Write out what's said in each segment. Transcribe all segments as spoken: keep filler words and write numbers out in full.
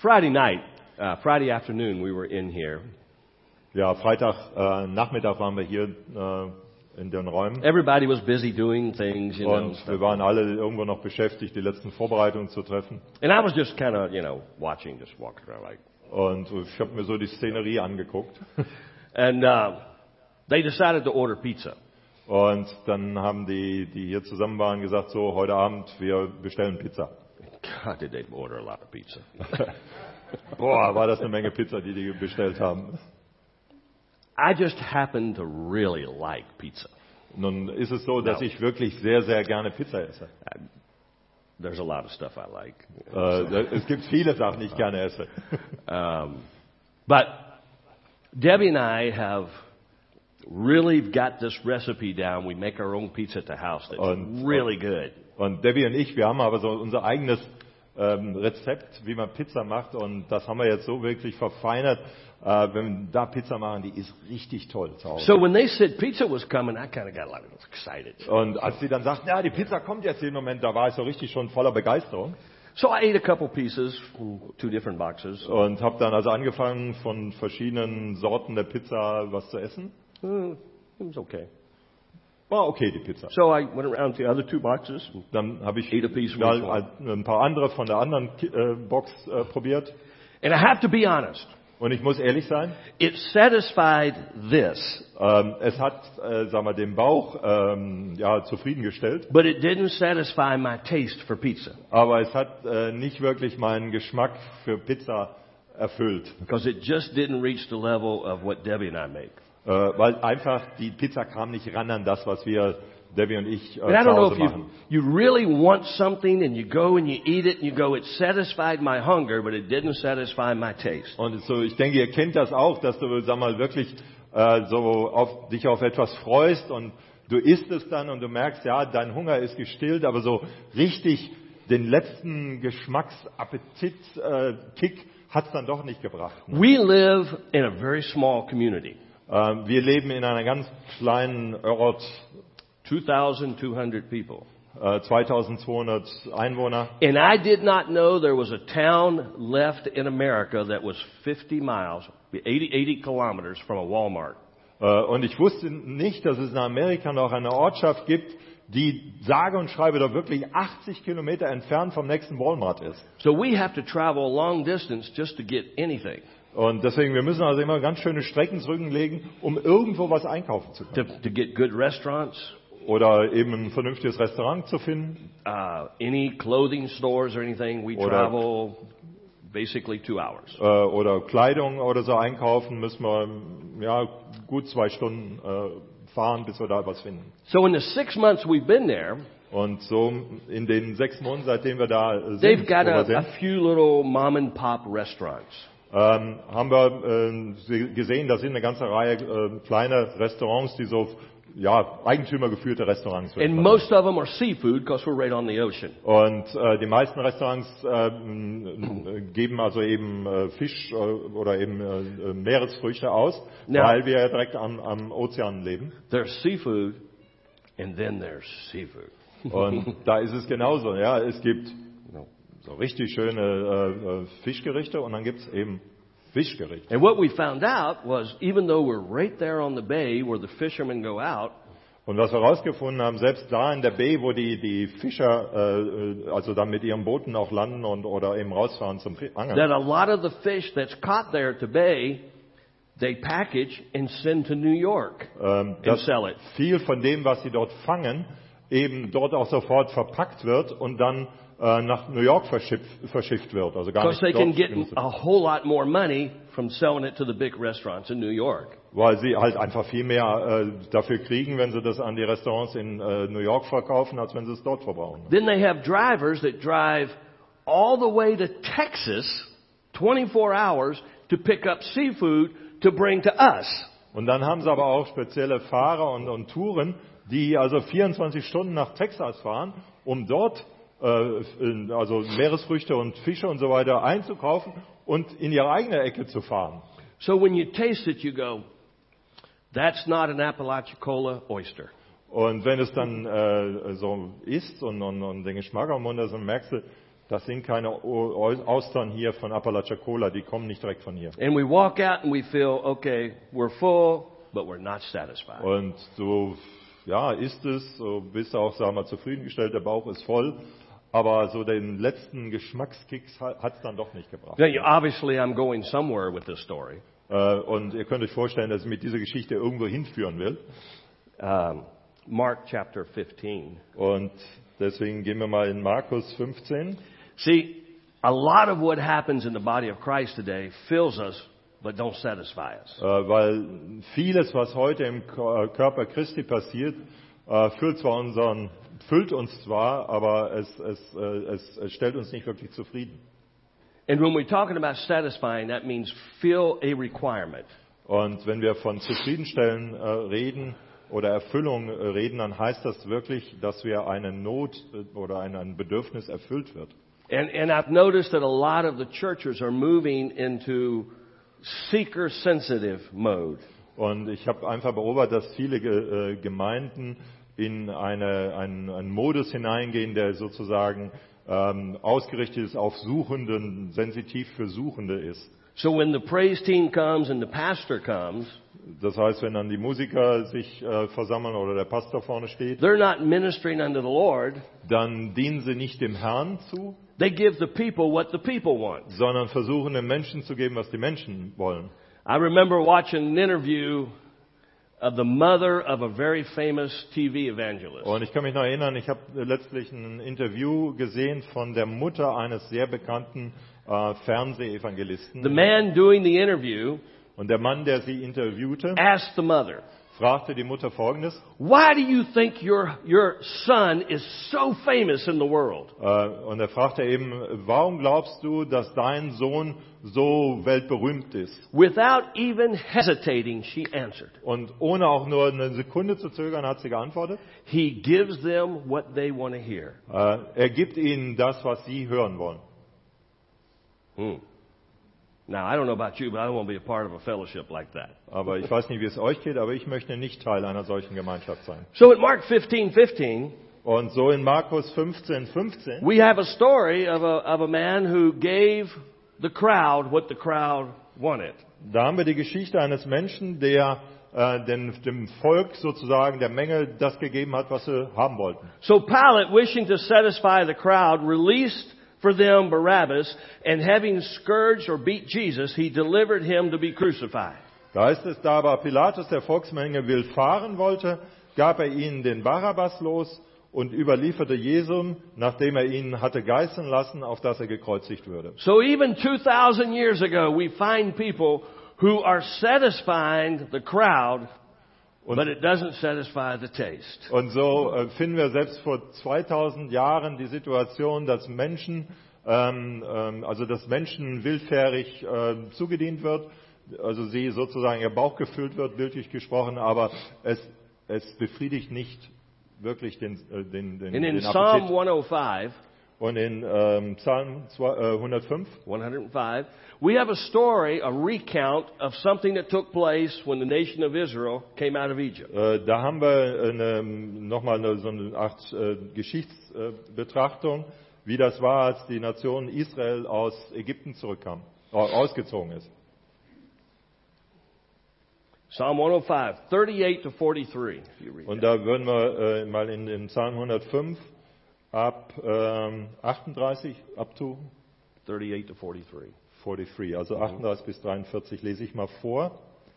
Friday night, uh, Friday afternoon, we were in here. Ja, Freitag äh, Nachmittag waren wir hier äh, in den Räumen. Everybody was busy doing things, you know. Und wir waren alle irgendwo noch beschäftigt, die letzten Vorbereitungen zu treffen. And I was just kind of, you know, watching, just walking around like. Und ich habe mir so die Szenerie angeguckt. And uh, they decided to order pizza. Und dann haben die, die hier zusammen waren, gesagt, so, heute Abend, wir bestellen Pizza. God, did they order a lot of pizza. Boah, war das eine Menge Pizza, die die bestellt haben. I just happen to really like pizza. Nun ist es so, dass No. ich wirklich sehr, sehr gerne Pizza esse. There's a lot of stuff I like. Äh, es gibt viele Sachen, die ich gerne esse. Um, but Debbie and I have really got this recipe down. We make our own pizza at the house that's Und- really good. Und Debbie und ich, wir haben aber so unser eigenes ähm, Rezept, wie man Pizza macht. Und das haben wir jetzt so wirklich verfeinert. Äh, wenn wir da Pizza machen, die ist richtig toll zu Hause. So when they said pizza was coming, I kind of got like excited. Und als sie dann sagten, ja, die Pizza kommt jetzt im Moment, da war ich so richtig schon voller Begeisterung. So I ate a couple pieces from two different boxes. Und habe dann also angefangen, von verschiedenen Sorten der Pizza was zu essen. Uh, it was okay. War okay, die Pizza. So I went around to the other two boxes. Dann habe ich Ate a piece mal from each ein paar andere von der anderen äh, Box äh, probiert. And I have to be honest. Und ich muss ehrlich sein, It satisfied this, ähm, es hat, äh, sagen wir, den Bauch ähm, ja, zufriedengestellt, but it didn't satisfy my taste for pizza aber es hat äh, nicht wirklich meinen Geschmack für Pizza erfüllt, because it just didn't reach the level of what Debbie and I make. äh, weil einfach die Pizza kam nicht ran an das, was wir, Debbie und ich, äh, And I zu don't know Hause if you, machen. you really want something and you go and you eat it and you go, it satisfied my hunger, but it didn't satisfy my taste. Und so, ich denke, ihr kennt das auch, dass du, sag mal, wirklich äh, so auf, dich auf etwas freust und du isst es dann und du merkst, ja, dein Hunger ist gestillt, aber so richtig den letzten Geschmacksappetit-Kick hat es dann doch nicht gebracht. Ne? We live in a very small community, Ähm, wir leben in einer ganz kleinen Ort, two thousand two hundred people. äh, zweitausendzweihundert Einwohner. And I did not know there was a town left in America that was fifty miles, eighty, eighty kilometers from a Walmart. Äh, und ich wusste nicht, dass es in Amerika noch eine Ortschaft gibt, die sage und schreibe da wirklich achtzig Kilometer entfernt vom nächsten Walmart ist. So we have to travel a long distance just to get anything, Und deswegen, wir müssen also immer ganz schöne Strecken zurücklegen, um irgendwo was einkaufen zu to, können. to get good restaurants, Oder eben ein vernünftiges Restaurant zu finden. uh, any clothing stores or anything. We Oder- travel basically two hours. Äh, oder Kleidung oder so einkaufen, müssen wir ja, gut zwei Stunden äh, fahren, bis wir da was finden. So in the six months we've been there, Und so in den sechs Monaten, seitdem wir da äh, they've sind, got wo wir a, a sind few little mom and pop restaurants. ähm, haben wir äh, sie- gesehen, da sind eine ganze Reihe äh, kleine Restaurants, die so ja, eigentümergeführte Restaurants sind. And most of them are seafood because we're right on the ocean. Und äh, die meisten Restaurants äh, m- geben also eben äh, Fisch äh, oder eben äh, Meeresfrüchte aus, Ja. weil wir ja direkt am, am Ozean leben. There's seafood, and then there's seafood. Und da ist es genauso. Ja, es gibt so richtig schöne äh, äh, Fischgerichte und dann gibt es eben Fischgerichte. And what we found out was even though we're right there on the bay where the fishermen go out, Und was wir herausgefunden haben, selbst da in der Bay, wo die, die Fischer äh, also dann mit ihren Booten auch landen und oder eben rausfahren zum Fi- Angeln, that a lot of the fish that's caught there at the bay, they package and send to New York ähm, and dass sell it. viel von dem, was sie dort fangen, eben dort auch sofort verpackt wird und dann äh, nach New York verschifft, verschifft wird. Also gar Because nicht they can dort get genutzt. a whole lot more money from selling it to the big restaurants in New York. Weil sie halt einfach viel mehr äh, dafür kriegen, wenn sie das an die Restaurants in äh, New York verkaufen, als wenn sie es dort verbrauchen. Then they have drivers that drive all the way to Texas, twenty-four hours, to pick up seafood to bring to us. Und dann haben sie aber auch spezielle Fahrer und, und Touren, die also vierundzwanzig Stunden nach Texas fahren, um dort äh, in- also Meeresfrüchte und Fische und so weiter einzukaufen und in ihre eigene Ecke zu fahren. So when you taste it, you go, that's not an Apalachicola oyster. Und wenn es dann äh, so isst und, und, und den Geschmack am Mund hast, dann merkst du, Das sind keine O- Austern hier von Apalachicola, die kommen nicht direkt von hier. And we walk out and we feel, okay, we're full, but we're not satisfied. Und so, ja, ist es, so bist du auch, sagen wir, zufriedengestellt, der Bauch ist voll, aber so den letzten Geschmackskicks hat es dann doch nicht gebracht. Now, you- obviously, I'm going somewhere with this story. Äh, Und ihr könnt euch vorstellen, dass ich mit dieser Geschichte irgendwo hinführen will. Um, Mark chapter fifteen. Und deswegen gehen wir mal in Markus fünfzehn. See, a lot of what happens in the body of Christ today fills us, but don't satisfy us. Äh, Weil vieles, was heute im K- Körper Christi passiert, äh, füllt, zwar unseren, füllt uns zwar, aber es, es, äh, es, es stellt uns nicht wirklich zufrieden. And when we're talking about satisfying, that means fill a requirement. Und wenn wir von Zufriedenstellen äh, reden oder Erfüllung äh, reden, dann heißt das wirklich, dass wir eine Not äh, oder ein, ein Bedürfnis erfüllt wird. And, and I've noticed that a lot of the churches are moving into seeker-sensitive mode. Und ich habe einfach beobachtet, dass viele Ge- äh, Gemeinden in eine, einen, einen Modus hineingehen, der sozusagen ähm, ausgerichtet ist auf Suchenden, sensitiv für Suchende ist. So when the praise team comes and the pastor comes, Das heißt, wenn dann die Musiker sich äh, versammeln oder der Pastor vorne steht, they're not ministering unto the Lord. dann dienen sie nicht dem Herrn zu, They give the people what the people want. sondern versuchen den Menschen zu geben, was die Menschen wollen. I remember watching an interview of the mother of a very famous T V evangelist. Und ich kann mich noch erinnern, ich habe letztlich ein Interview gesehen von der Mutter eines sehr bekannten äh, Fernsehevangelisten. The man doing the interview Und der Mann, der sie interviewte, asked the mother, fragte die Mutter Folgendes. why do you think your, your son is so famous in the world? Äh, und er fragte eben, warum glaubst du, dass dein Sohn so weltberühmt ist? Without even hesitating, she answered, Und ohne auch nur eine Sekunde zu zögern, hat sie geantwortet. he gives them what they want to hear. Äh, er gibt ihnen das, was sie hören wollen. Hmm. Now, I don't know about you, but I don't want to be a part of a fellowship like that. Aber ich weiß nicht, wie es euch geht, aber ich möchte nicht Teil einer solchen Gemeinschaft sein. So in Mark fifteen fifteen, Und so in Markus fünfzehn fünfzehn we have a story of a, of a man who gave the crowd what the crowd wanted. Da haben wir die Geschichte eines Menschen, der äh, den, dem Volk sozusagen, der Menge, das gegeben hat, was sie haben wollten. So Pilate, wishing to satisfy the crowd, released for them Barabbas, and having scourged or beat Jesus, he delivered him to be crucified. Da heißt es, da aber Pilatus der Volksmenge willfahren wollte, gab er ihnen den Barabbas los und überlieferte Jesum, nachdem er ihn hatte geißeln lassen, auf dass er gekreuzigt würde. So even two thousand years ago, we find people who are satisfying the crowd, but it doesn't satisfy the taste. Und so äh, finden wir selbst vor zweitausend Jahren die Situation, dass Menschen, ähm, ähm, also dass Menschen willfährig äh, zugedient wird, also sie sozusagen ihr Bauch gefüllt wird, bildlich gesprochen, aber es, es befriedigt nicht wirklich den, äh, den, den, And in den Psalm Appetit. one oh five, Und in ähm, Psalm zwei- äh, hundertfünf one oh five, we have a story, a recount of something that took place when the nation of Israel came out of Egypt. Äh, da haben wir eine, nochmal eine, so eine Art äh, Geschichtsbetrachtung, wie das war, als die Nation Israel aus Ägypten zurückkam, äh, ausgezogen ist. Psalm one oh five, thirty-eight to forty-three. If you read Und that. da würden wir äh, mal in den Psalm hundertfünf ab ähm, achtunddreißig, up to thirty-eight to forty-three. dreiundvierzig, also achtunddreißig bis dreiundvierzig lese ich mal vor.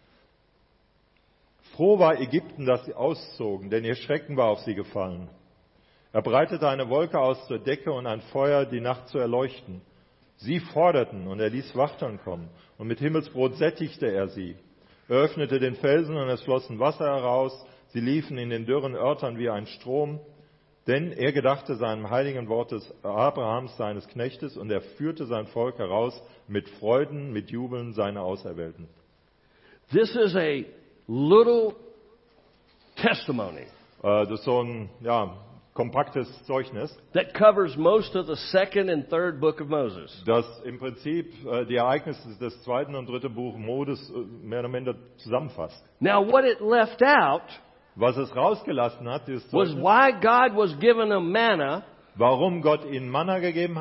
Froh war Ägypten, dass sie auszogen, denn ihr Schrecken war auf sie gefallen. Er breitete eine Wolke aus zur Decke und ein Feuer, die Nacht zu erleuchten. Sie forderten, und er ließ Wachteln kommen, und mit Himmelsbrot sättigte er sie. Er öffnete den Felsen, und es flossen Wasser heraus. Sie liefen in den dürren Örtern wie ein Strom. Denn er gedachte seinem heiligen Wort des Abrahams, seines Knechtes, und er führte sein Volk heraus mit Freuden, mit Jubeln, seine Auserwählten. This is a little testimony Äh, Das ist so ein ja, kompaktes Zeugnis, that covers most of the second and third book of Moses. das im Prinzip äh, die Ereignisse des zweiten und dritten Buch Moses äh, mehr oder minder zusammenfasst. Now, what it left out Was es rausgelassen hat, ist, was why God was giving them manna warum Gott ihnen Manna gegeben hat,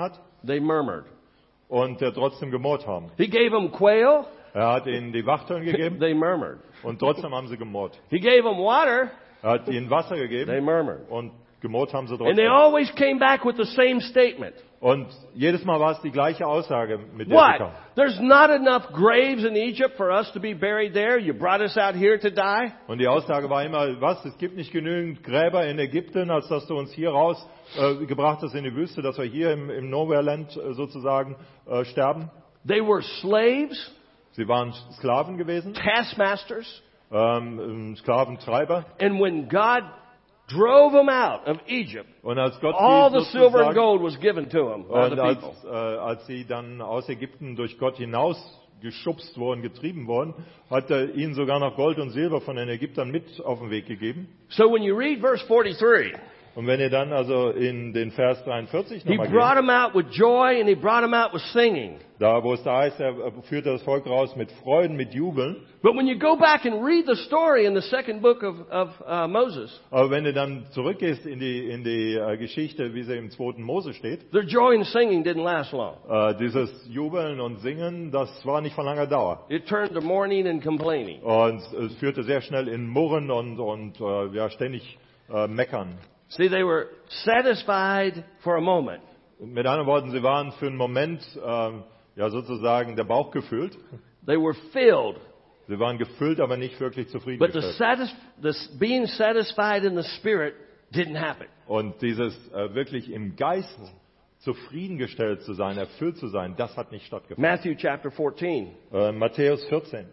They murmured. und äh, trotzdem gemurrt haben. He gave them quail. Er hat ihnen die Wachteln gegeben They murmured. und trotzdem haben sie gemurrt. He gave them water. Er hat ihnen Wasser They gegeben murmured. und gemurrt haben sie And they trotzdem. always came back with the same statement. Und jedes Mal war es die gleiche Aussage, mit der sie What? kamen. There's not enough graves in Egypt for us to be buried there. You brought us out here to die. Und die Aussage war immer, was, es gibt nicht genügend Gräber in Ägypten, als dass du uns hier raus äh, gebracht hast in die Wüste, dass wir hier im, im Nowhere-Land äh, sozusagen äh, sterben. They were slaves, Sie waren Sklaven gewesen, taskmasters, ähm, Sklaventreiber. and when God drove them out of Egypt, Und als Gott all sie the silver and sozusagen, gold was given to them by the und als, people. äh, als sie dann aus Ägypten durch Gott hinaus geschubst wurden, getrieben wurden, hat er ihnen sogar noch Gold und Silber von den Ägyptern mit auf den Weg gegeben. So when you read verse forty-three, Und wenn ihr dann also in den Vers dreiundvierzig he nochmal brought geht, them out with joy and he brought them out with singing. da wo es da heißt, er führte das Volk raus mit Freuden, mit Jubeln. But when you go back and read the story in the second book of, of uh, Moses, Aber wenn du dann zurückgehst in die, in die äh, Geschichte, wie sie im zweiten Mose steht, their joy and singing didn't last long. äh, dieses Jubeln und Singen, das war nicht von langer Dauer. It turned to mourning and complaining. Und es führte sehr schnell in Murren und, und äh, ja, ständig äh, Meckern. See, they were satisfied for a moment, Mit anderen Worten, sie waren für einen Moment ähm, ja sozusagen der Bauch gefüllt. they were filled, Sie waren gefüllt, aber nicht wirklich but the zufriedengestellt. satis- the being satisfied in the spirit didn't happen. Und dieses äh, wirklich im Geist zufriedengestellt zu sein, erfüllt zu sein, das hat nicht stattgefunden. Matthew chapter fourteen. Äh, Matthäus vierzehn.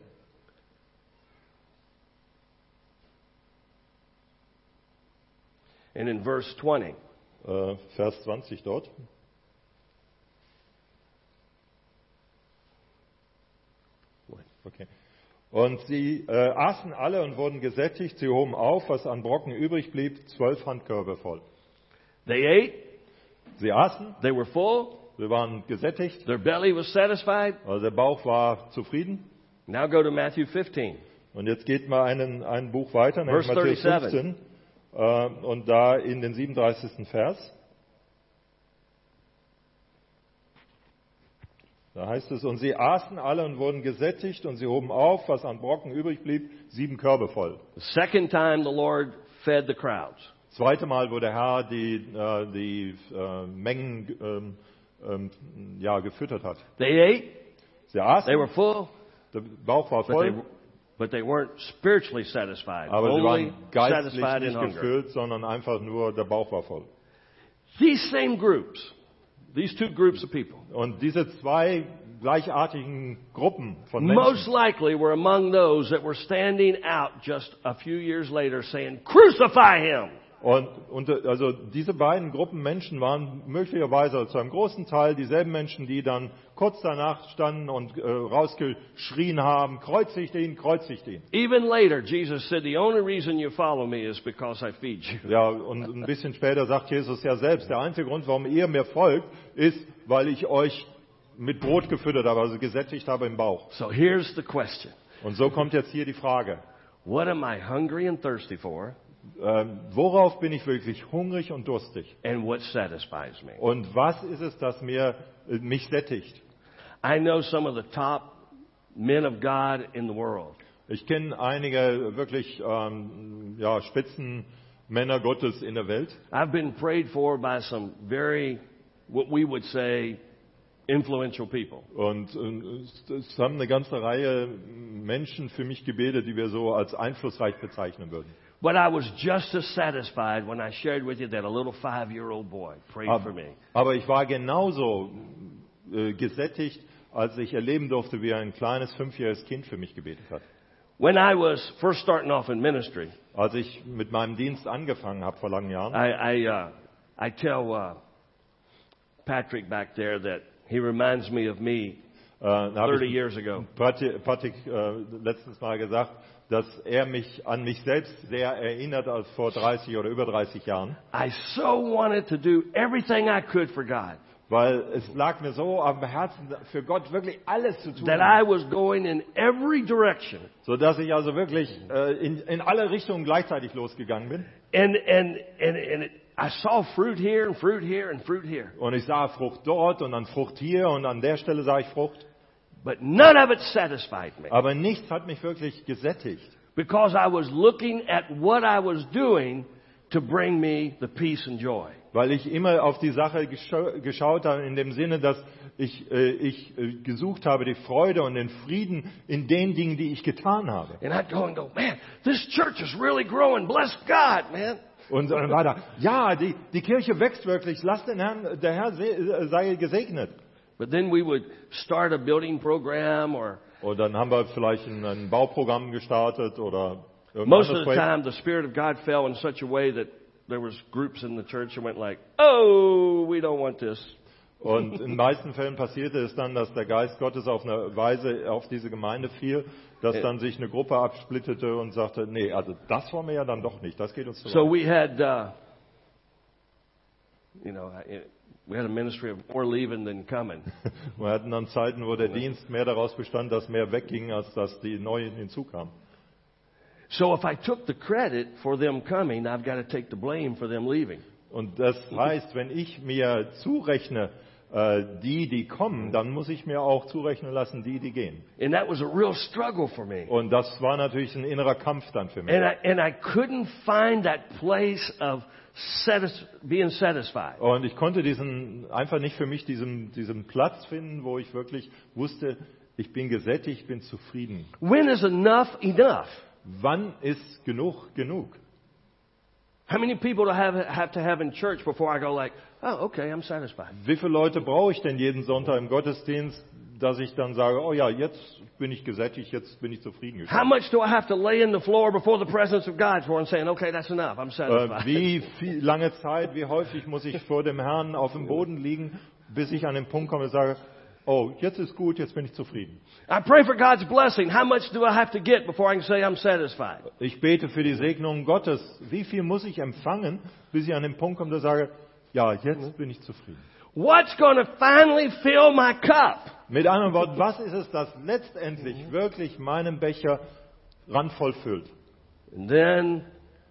And in verse twenty, Äh, Vers zwanzig dort. Okay. Und sie äh, aßen alle und wurden gesättigt. Sie hoben auf, was an Brocken übrig blieb, zwölf Handkörbe voll. they ate, Sie aßen, they were full, sie waren gesättigt, their belly was satisfied. also der Bauch war zufrieden. Now go to Matthew fifteen. Und jetzt geht mal einen, ein Buch weiter, nämlich Verse Matthäus thirty-seven. fünfzehn, äh, und da in den siebenunddreißigsten Vers. Da heißt es, und sie aßen alle und wurden gesättigt und sie hoben auf, was an Brocken übrig blieb, sieben Körbe voll. The second time the Lord fed the crowds. Zweite Mal, wo der Herr die, äh, die äh, Mengen ähm, ähm, ja, gefüttert hat. They ate, Sie aßen, they were full, der Bauch war but they, voll, but they weren't spiritually satisfied, aber sie only waren geistlich satisfied in nicht hunger. gefüllt, sondern einfach nur der Bauch war voll. These same groups, these two groups of people, Und diese zwei gleichartigen Gruppen von most Menschen, likely were among those that were standing out just a few years later saying, "Crucify him!" und, und also diese beiden Gruppen Menschen waren möglicherweise zu einem großen Teil dieselben Menschen, die dann kurz danach standen und äh, rausgeschrien haben, kreuzigt ihn, kreuzigt ihn. Even later, Jesus said, "The only reason you follow me is because I feed you." Ja, und ein bisschen später sagt Jesus ja selbst, der einzige Grund, warum ihr mir folgt, ist, weil ich euch mit Brot gefüttert habe, also gesättigt habe im Bauch. So here's the question. Und so kommt jetzt hier die Frage, What am I hungry and thirsty for? ähm, worauf bin ich wirklich hungrig und durstig? And what satisfies me? Und was ist es, das mir, äh, mich sättigt? I know some of the top men of God in the world. Ich kenne einige wirklich ähm, ja, Spitzenmänner Gottes in der Welt. I've been prayed for by some very, what we would say, influential people. Und äh, es, es haben eine ganze Reihe Menschen für mich gebetet, die wir so als einflussreich bezeichnen würden. But I was just as satisfied when I shared with you that a little five-year-old boy prayed for Aber, me. aber ich war genauso äh, gesättigt, als ich erleben durfte, wie ein kleines fünfjähriges Kind für mich gebetet hat. When I was first starting off in ministry, Als ich mit meinem Dienst angefangen habe vor langen Jahren, I, I, uh, I tell uh, Patrick back there that he reminds me of me äh, da habe thirty ich years ago. Patrick, Patrick äh, letztens mal gesagt, dass er mich an mich selbst sehr erinnert als vor dreißig oder über dreißig Jahren. I so wanted to do everything I could for God Weil es lag mir so am Herzen, für Gott wirklich alles zu tun, that I was going in every direction. sodass ich also wirklich äh, in, in alle Richtungen gleichzeitig losgegangen bin. And, and, and, and it, I saw fruit here and fruit here and fruit here. Und ich sah Frucht dort und dann Frucht hier und an der Stelle sah ich Frucht. But none of it satisfied me. Aber nichts hat mich wirklich gesättigt. Because I was looking at what I was doing to bring me the peace and joy. Weil ich immer auf die Sache gescha- geschaut habe, in dem Sinne, dass ich, äh, ich äh, gesucht habe, die Freude und den Frieden in den Dingen, die ich getan habe. And I'd go and go, man, this church is really growing. Bless God, man. Und dann war da, ja, die, die Kirche wächst wirklich, lass den Herrn, der Herr se- sei gesegnet. But then we would start a building program or Und dann haben wir vielleicht ein, ein Bauprogramm gestartet oder irgendein most anderes of the Projekt. time the Spirit of God fell in such a way that there was groups in the church that went like, oh, we don't want this. Und in den meisten Fällen passierte es dann, dass der Geist Gottes auf eine Weise auf diese Gemeinde fiel, dass dann sich eine Gruppe absplittete und sagte, nee, also das wollen wir ja dann doch nicht, das geht uns zu So weit. we had, uh, you know, I- we had a ministry of more leaving than coming. Wir hatten dann Zeiten, wo der Dienst mehr daraus bestand, dass mehr wegging, als dass die Neuen hinzukamen. So if I took the credit for them coming, I've got to take the blame for them leaving. Und das heißt, wenn ich mir zurechne, äh, die, die kommen, dann muss ich mir auch zurechnen lassen, die, die gehen. And that was a real struggle for me. Und das war natürlich ein innerer Kampf dann für mich. And I, and I couldn't find that place of satis- being satisfied. Und ich konnte diesen, einfach nicht für mich diesen, diesen Platz finden, wo ich wirklich wusste, ich bin gesättigt, ich bin zufrieden. When is enough enough? Wann ist genug genug? How many people do I have, have to have in church before I go like, oh, okay, I'm satisfied? Wie viele Leute brauche ich denn jeden Sonntag im Gottesdienst, dass ich dann sage, oh ja, jetzt bin ich gesättigt, jetzt bin ich How zufriedengestellt. much do I have to lay in the floor before the presence of God for and saying, okay, that's enough, I'm Äh, satisfied? wie viel, lange Zeit, wie häufig muss ich vor dem Herrn auf dem Boden liegen, bis ich an den Punkt komme und sage, oh, jetzt ist gut, jetzt bin ich zufrieden. I pray for God's blessing. How much do I have to get before I can say I'm satisfied? Ich bete für die Segnung Gottes. Wie viel muss ich empfangen, bis ich an den Punkt komme und sage, ja, jetzt bin ich zufrieden. What's going to finally fill my cup? Mit anderen Worten, was ist es, das letztendlich wirklich meinen Becher randvoll füllt? And then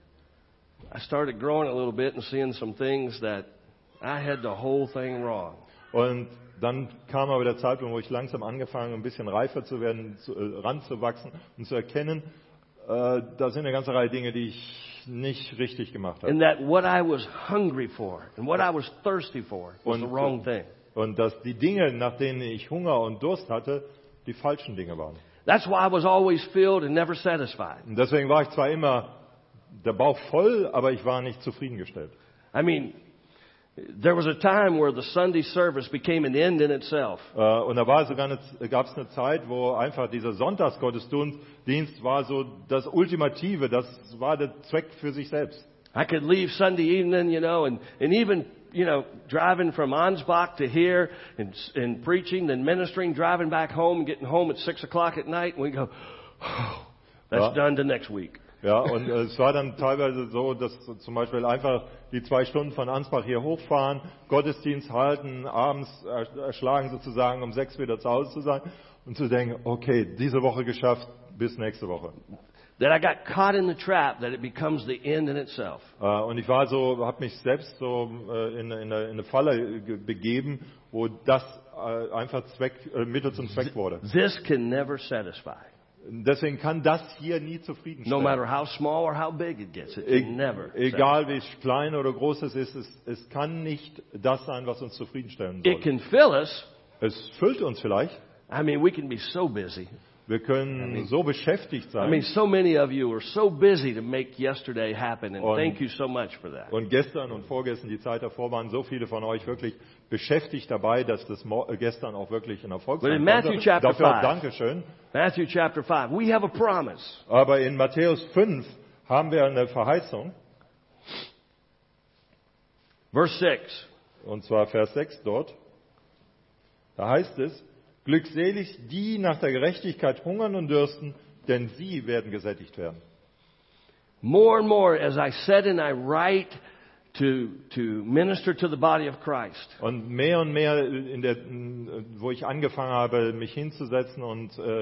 I started growing a little bit and seeing some things that I had the whole thing wrong. Und dann kam aber der Zeitpunkt, wo ich langsam angefangen, ein bisschen reifer zu werden, zu, äh, ranzuwachsen und zu erkennen, äh, da sind eine ganze Reihe Dinge, die ich nicht richtig gemacht habe. And that what I was hungry for and what I was thirsty for was the Und, wrong thing. und dass die Dinge, nach denen ich Hunger und Durst hatte, die falschen Dinge waren. That's why I was always filled and never satisfied. Und deswegen war ich zwar immer der Bauch voll, aber ich war nicht zufriedengestellt. I mean, there was a time where the Sunday service became an end in itself. Äh, Und da war sogar eine, gab es eine Zeit, wo einfach dieser Sonntagsgottesdienst war so das Ultimative, das war der Zweck für sich selbst. I could leave Sunday evening, you know, and, and even, you know, driving from Ansbach to here and, and preaching, then ministering, driving back home and getting home at six o'clock at night, and we go, oh, that's Ja. done to next week. Ja, und äh, es war dann teilweise so, dass zum Beispiel einfach die zwei Stunden von Ansbach hier hochfahren, Gottesdienst halten, abends erschlagen sozusagen, um sechs wieder zu Hause zu sein und zu denken, okay, diese Woche geschafft, bis nächste Woche. That I got caught in the trap that it becomes the end in itself. Äh, Und ich war so, habe mich selbst so äh, in, in, eine, in eine Falle ge- begeben, wo das äh, einfach Zweck, äh, Mittel zum Zweck wurde. This can never satisfy. Deswegen kann das hier nie No zufriedenstellen. matter how small or how big it gets, it E- can never Egal wie klein oder groß es ist, es, es kann nicht das sein, was uns zufriedenstellen satisfy. It soll. can fill us. Es füllt uns vielleicht. I mean, we can be so busy. Wir können so beschäftigt I mean, sein. so many of you were so busy to make yesterday happen, and Und- thank you so much for that. Und gestern und vorgestern, die Zeit davor, waren so viele von euch wirklich beschäftigt dabei, dass das mo- äh, gestern auch wirklich ein Erfolg But in sein Matthew konnte. chapter Dafür auch five. Dankeschön. Matthew chapter five. We have a promise. Aber in Matthäus fünf haben wir eine Verheißung, Verse six. und zwar Vers sechs dort. Da heißt es, glückselig die nach der Gerechtigkeit hungern und dürsten, denn sie werden gesättigt werden. More and more, as I said and I write to, to minister to the body of Christ, Und mehr und mehr, in der, wo ich angefangen habe, mich hinzusetzen und äh,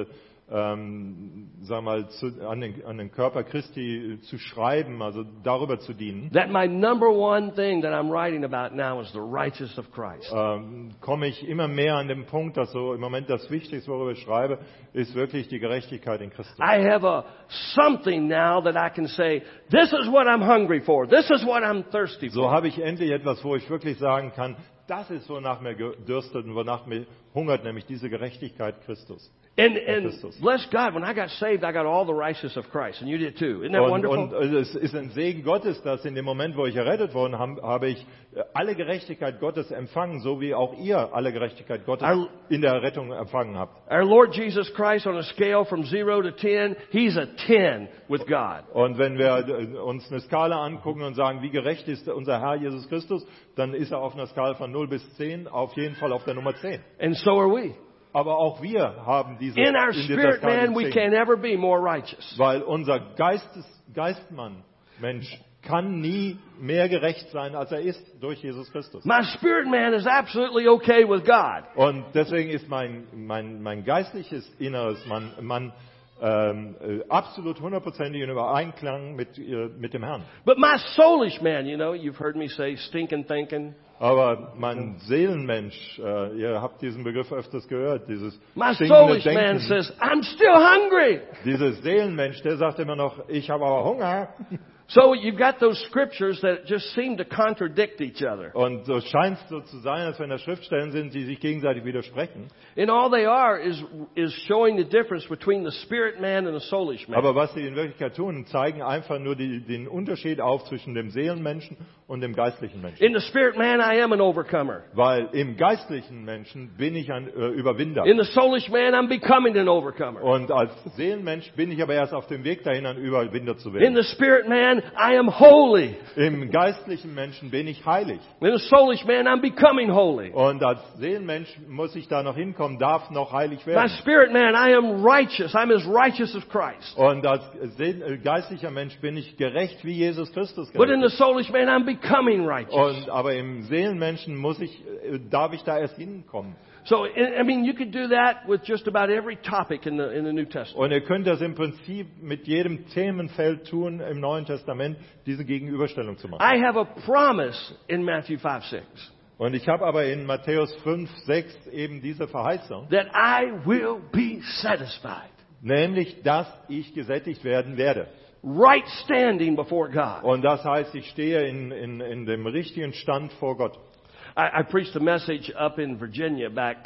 ähm, sag mal, zu, an, den, an den Körper Christi zu schreiben, also darüber zu dienen, that my number one thing that I'm writing about now is the righteousness of Christ. ähm, komme ich immer mehr an den Punkt, dass so im Moment das Wichtigste, worüber ich schreibe, ist wirklich die Gerechtigkeit in Christus. I have a something now that I can say, this is what I'm hungry for. This is what I'm thirsty So for. habe ich endlich etwas, wo ich wirklich sagen kann, das ist, wonach mir dürstet und wonach mir hungert, nämlich diese Gerechtigkeit Christus. And, and Christus. bless God, when I got saved, I got all the righteousness of Christ. And you did too. Isn't that Und, wonderful? und äh, es ist ein Segen Gottes, dass in dem Moment, wo ich errettet worden habe, habe ich äh, alle Gerechtigkeit Gottes empfangen, so wie auch ihr alle Gerechtigkeit Gottes Our- in der Errettung empfangen habt. Our Lord Jesus Christ, on a scale from zero to ten, He's a ten with God. Und wenn wir äh, uns eine Skala angucken und sagen, wie gerecht ist unser Herr Jesus Christus, dann ist er auf einer Skala von null bis zehn auf jeden Fall auf der Nummer zehn. And so are we. Aber auch wir haben diese In our in dieser spirit Skala man, we zehn. can never be more righteous. Weil unser Geistes, Geistmann, Mensch, kann nie mehr gerecht sein, als er ist durch Jesus Christus. My spirit man is absolutely okay with God. Und deswegen ist mein, mein, mein geistliches Inneres, mein, mein ähm, äh, absolut hundertprozentig in Übereinklang mit, äh, mit dem Herrn. But my soulish man, you know, you've heard me say stinking thinking. Aber mein Seelenmensch, äh, ihr habt diesen Begriff öfters gehört, dieses My stinkende soulish man Denken. says, I'm still hungry. Dieses Seelenmensch, der sagt immer noch, ich habe aber Hunger. So you've got those scriptures that just seem to contradict each other. Und so scheint es so zu sein, als wenn da Schriftstellen sind, die sich gegenseitig widersprechen. And all they are is, is showing the difference between the spirit man and the soulish man. Aber was sie in Wirklichkeit tun, zeigen einfach nur die, den Unterschied auf zwischen dem Seelenmenschen und dem geistlichen Menschen. In the spirit man, I am an overcomer. Weil im geistlichen Menschen bin ich ein äh, Überwinder. In the soulish man, I'm becoming an overcomer. Und als Seelenmensch bin ich aber erst auf dem Weg dahin, ein Überwinder zu In werden. the spirit man, I am holy. Im geistlichen Menschen bin ich heilig. In the soulish man, I'm becoming holy. Und als Seelenmensch muss ich da noch hinkommen, darf noch heilig My werden. spirit man, I am righteous. I'm as righteous as Christ. Und als Seel- äh, geistlicher Mensch bin ich gerecht, wie Jesus Christus But in gerecht the soulish man, I'm becoming righteous. Und aber im Seelenmenschen muss ich, äh, darf ich da erst hinkommen. So, I I mean, you could do that with just about every topic in the, in the New Testament. Und ihr könnt das im Prinzip mit jedem Themenfeld tun im Neuen Testament, diese Gegenüberstellung zu machen. I have a promise in Matthew five six Und ich habe aber in Matthäus fünf, sechs eben diese Verheißung, that I will be satisfied. nämlich, dass ich gesättigt werden werde. Right standing before God. Und das heißt, ich stehe in, in, in dem richtigen Stand vor Gott. I, I preached a message up in Virginia back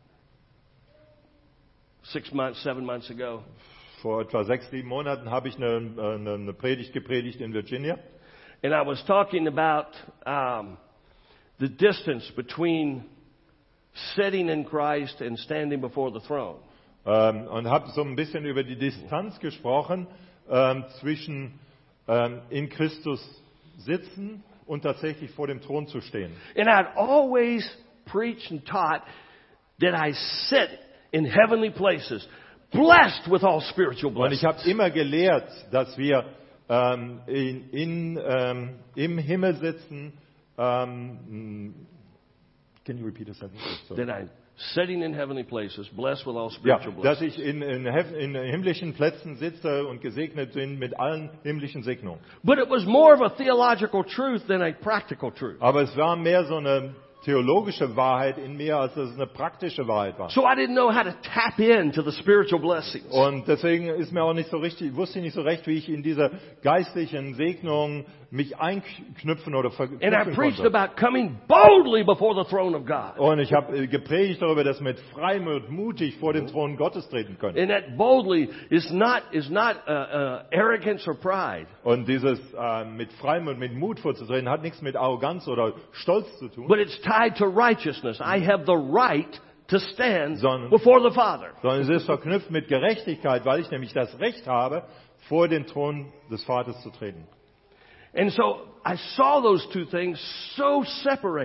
six months, seven months ago. Vor etwa sechs, sieben Monaten habe ich eine, eine, eine Predigt gepredigt in Virginia. And I was talking about um, the distance between sitting in Christ and standing before the throne. Ähm, und habe so ein bisschen über die Distanz gesprochen ähm, zwischen ähm, in Christus sitzen und tatsächlich vor dem Thron zu stehen. And I'd always preached and taught that I sit in heavenly places, blessed with all spiritual Und ich blessings. habe immer gelehrt, dass wir ähm, in, in, ähm, im Himmel sitzen. Ähm, can you repeat this? Sorry. That I'm sitting in heavenly places, blessed with all Ja, spiritual dass blessings. ich in, in, hef- in himmlischen Plätzen sitze und gesegnet bin mit allen himmlischen Segnungen. But it was more of a theological truth than a practical truth. Aber es war mehr so eine theologische Wahrheit in mir, als es eine praktische Wahrheit war. So I didn't know how to tap into the spiritual blessings. Und deswegen ist mir auch nicht so richtig, wusste ich nicht so recht, wie ich in diese geistlichen Segnungen mich einknüpfen oder And I verknüpfen preached konnte. about coming boldly before the throne of God. Und ich habe äh, gepredigt darüber, dass wir mit Freimut mutig vor den Thron Gottes treten können. And that boldly is not, is not uh, uh, arrogance or pride, Und dieses äh, mit Freimut, mit Mut vorzutreten, hat nichts mit Arroganz oder Stolz zu tun, but it's tied to righteousness. I have the right to stand Sondern- before the Father. sondern es ist verknüpft mit Gerechtigkeit, weil ich nämlich das Recht habe, vor den Thron des Vaters zu treten. And so I saw those two things so separated.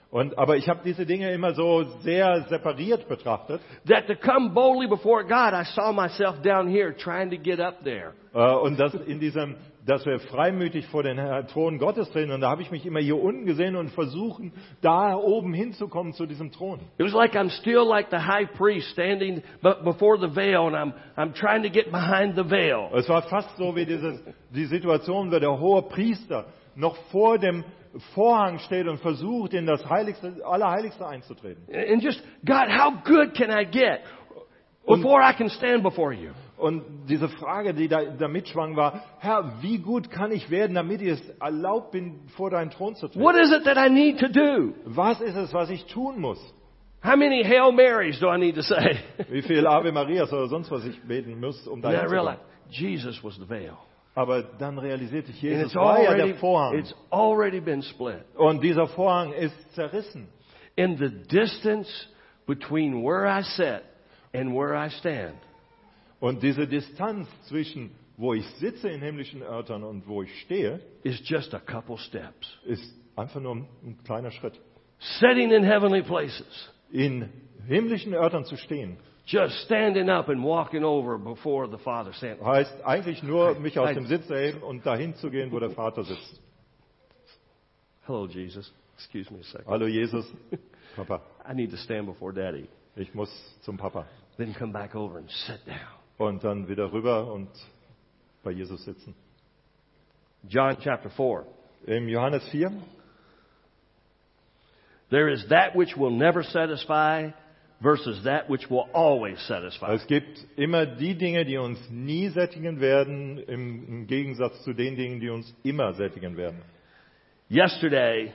Und, aber ich habe diese Dinge immer so sehr separiert betrachtet. That to come boldly before God, I saw myself down here trying to get up there. Äh, und dass in diesem, dass wir freimütig vor den Thron Gottes treten. Und da habe ich mich immer hier unten gesehen und versuchen, da oben hinzukommen zu diesem Thron. It was like I'm still like the high priest standing b- before the veil, and I'm I'm trying to get behind the veil. Es war fast so wie dieses, die Situation, wo der hohe Priester noch vor dem Vorhang steht und versucht, in das Heiligste, Allerheiligste einzutreten. And just, God, how good can I get before I can stand before you? Und diese Frage, die da, da mitschwang, war, Herr, wie gut kann ich werden, damit ich es erlaubt bin, vor deinen Thron zu treten? What is it that I need to do? Was ist es, was ich tun muss? How many Hail Marys do I need to say? Wie viel Ave Marias oder sonst was ich beten muss, um And I dahin zu kommen? realized Jesus was the veil. Aber dann realisierte ich, And Jesus it's war ja already, der Vorhang. it's already been split. Und dieser Vorhang ist zerrissen. In the distance between where I sit and where I stand, Und diese Distanz zwischen, wo ich sitze in himmlischen Örtern und wo ich stehe, is just a couple steps. ist einfach nur ein, ein kleiner Schritt. Sitting in heavenly places, In himmlischen Örtern zu stehen, just standing up and walking over before the Father. Saying, heißt eigentlich nur, mich aus dem Sitz erheben und dahin zu gehen, wo der Vater sitzt. hello, Jesus. Excuse me a second. Hallo Jesus, Papa, I need to stand before Daddy. ich muss zum Papa. Then come back over and sit down. Und dann wieder rüber und bei Jesus sitzen. John chapter four. Im Johannes vier, There is that which will never satisfy versus that which will always satisfy. es gibt immer die Dinge, die uns nie sättigen werden, im, im Gegensatz zu den Dingen, die uns immer sättigen werden. Yesterday,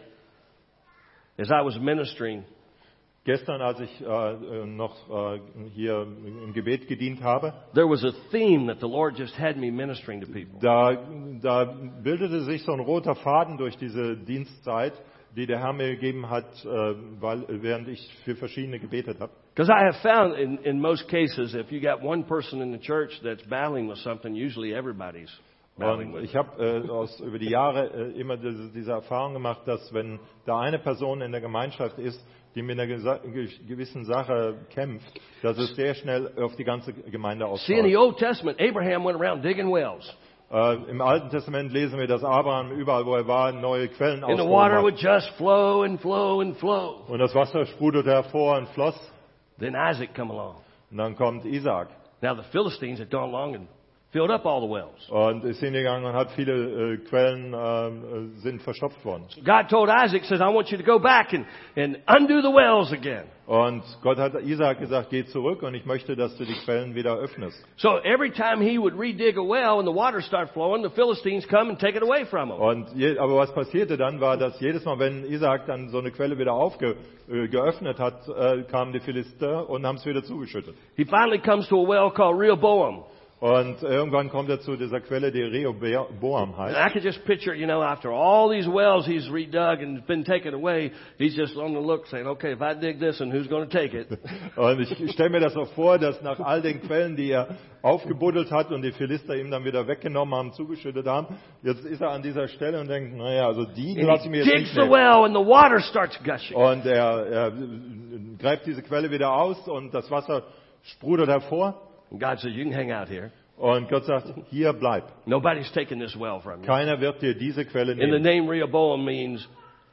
as I was ministering, Gestern, als ich äh, noch äh, hier im Gebet gedient habe, there was a theme that the Lord just had me ministering to people. da, da bildete sich so ein roter Faden durch diese Dienstzeit, die der Herr mir gegeben hat, äh, weil, während ich für verschiedene gebetet habe. Because I have found in, in most cases, if you got one person in the church that's battling with something, usually everybody's battling Und with it. ich habe äh, aus über die Jahre äh, immer diese, diese Erfahrung gemacht, dass wenn da eine Person in der Gemeinschaft ist, die mit einer gesa- ge- gewissen Sache kämpft, dass es sehr schnell auf die ganze Gemeinde See, in the ausstrahlt. Old Testament, Abraham went around digging wells. Äh, Im Alten Testament lesen wir, dass Abraham überall, wo er war, neue Quellen And the ausgehoben water hat. would just flow and flow and flow. Und das Wasser sprudelte hervor und floss. Then Isaac come along. Und dann kommt Isaac Now the Philistines had gone along and filled up all the wells. und ist hingegangen und hat viele äh, Quellen ähm, äh, sind verstopft worden. God told Isaac, says, I want you to go back and, and undo the wells again. Und Gott hat Isaac gesagt, geh zurück und ich möchte, dass du die Quellen wieder öffnest. So every time he would redig a well and the water start flowing, the Philistines come and take it away from him. Und je, aber was passierte dann, war, dass jedes Mal, wenn Isaac dann so eine Quelle wieder aufge, äh, geöffnet hat, äh, kamen die Philister und haben es wieder zugeschüttet. He finally comes to a well called Rehoboam. Und irgendwann kommt er zu dieser Quelle, die Rehoboam And heißt. I could just picture, you know, after all these wells he's redug and been taken away, he's just on the look saying, okay, if I dig this one, who's going to take it? Und ich stelle mir das so vor, dass nach all den Quellen, die er aufgebuddelt hat und die Philister ihm dann wieder weggenommen haben, zugeschüttet haben, jetzt ist er an dieser Stelle und denkt, naja, also die And lasse ich mir he jetzt digs nicht the nehmen. well and the water starts gushing. Und er, er greift diese Quelle wieder aus und das Wasser sprudelt hervor. And God says, you can hang out here. Und Gott sagt, hier bleib. Nobody's taking this well from you. Keiner wird dir diese Quelle And the nehmen. name Rehoboam means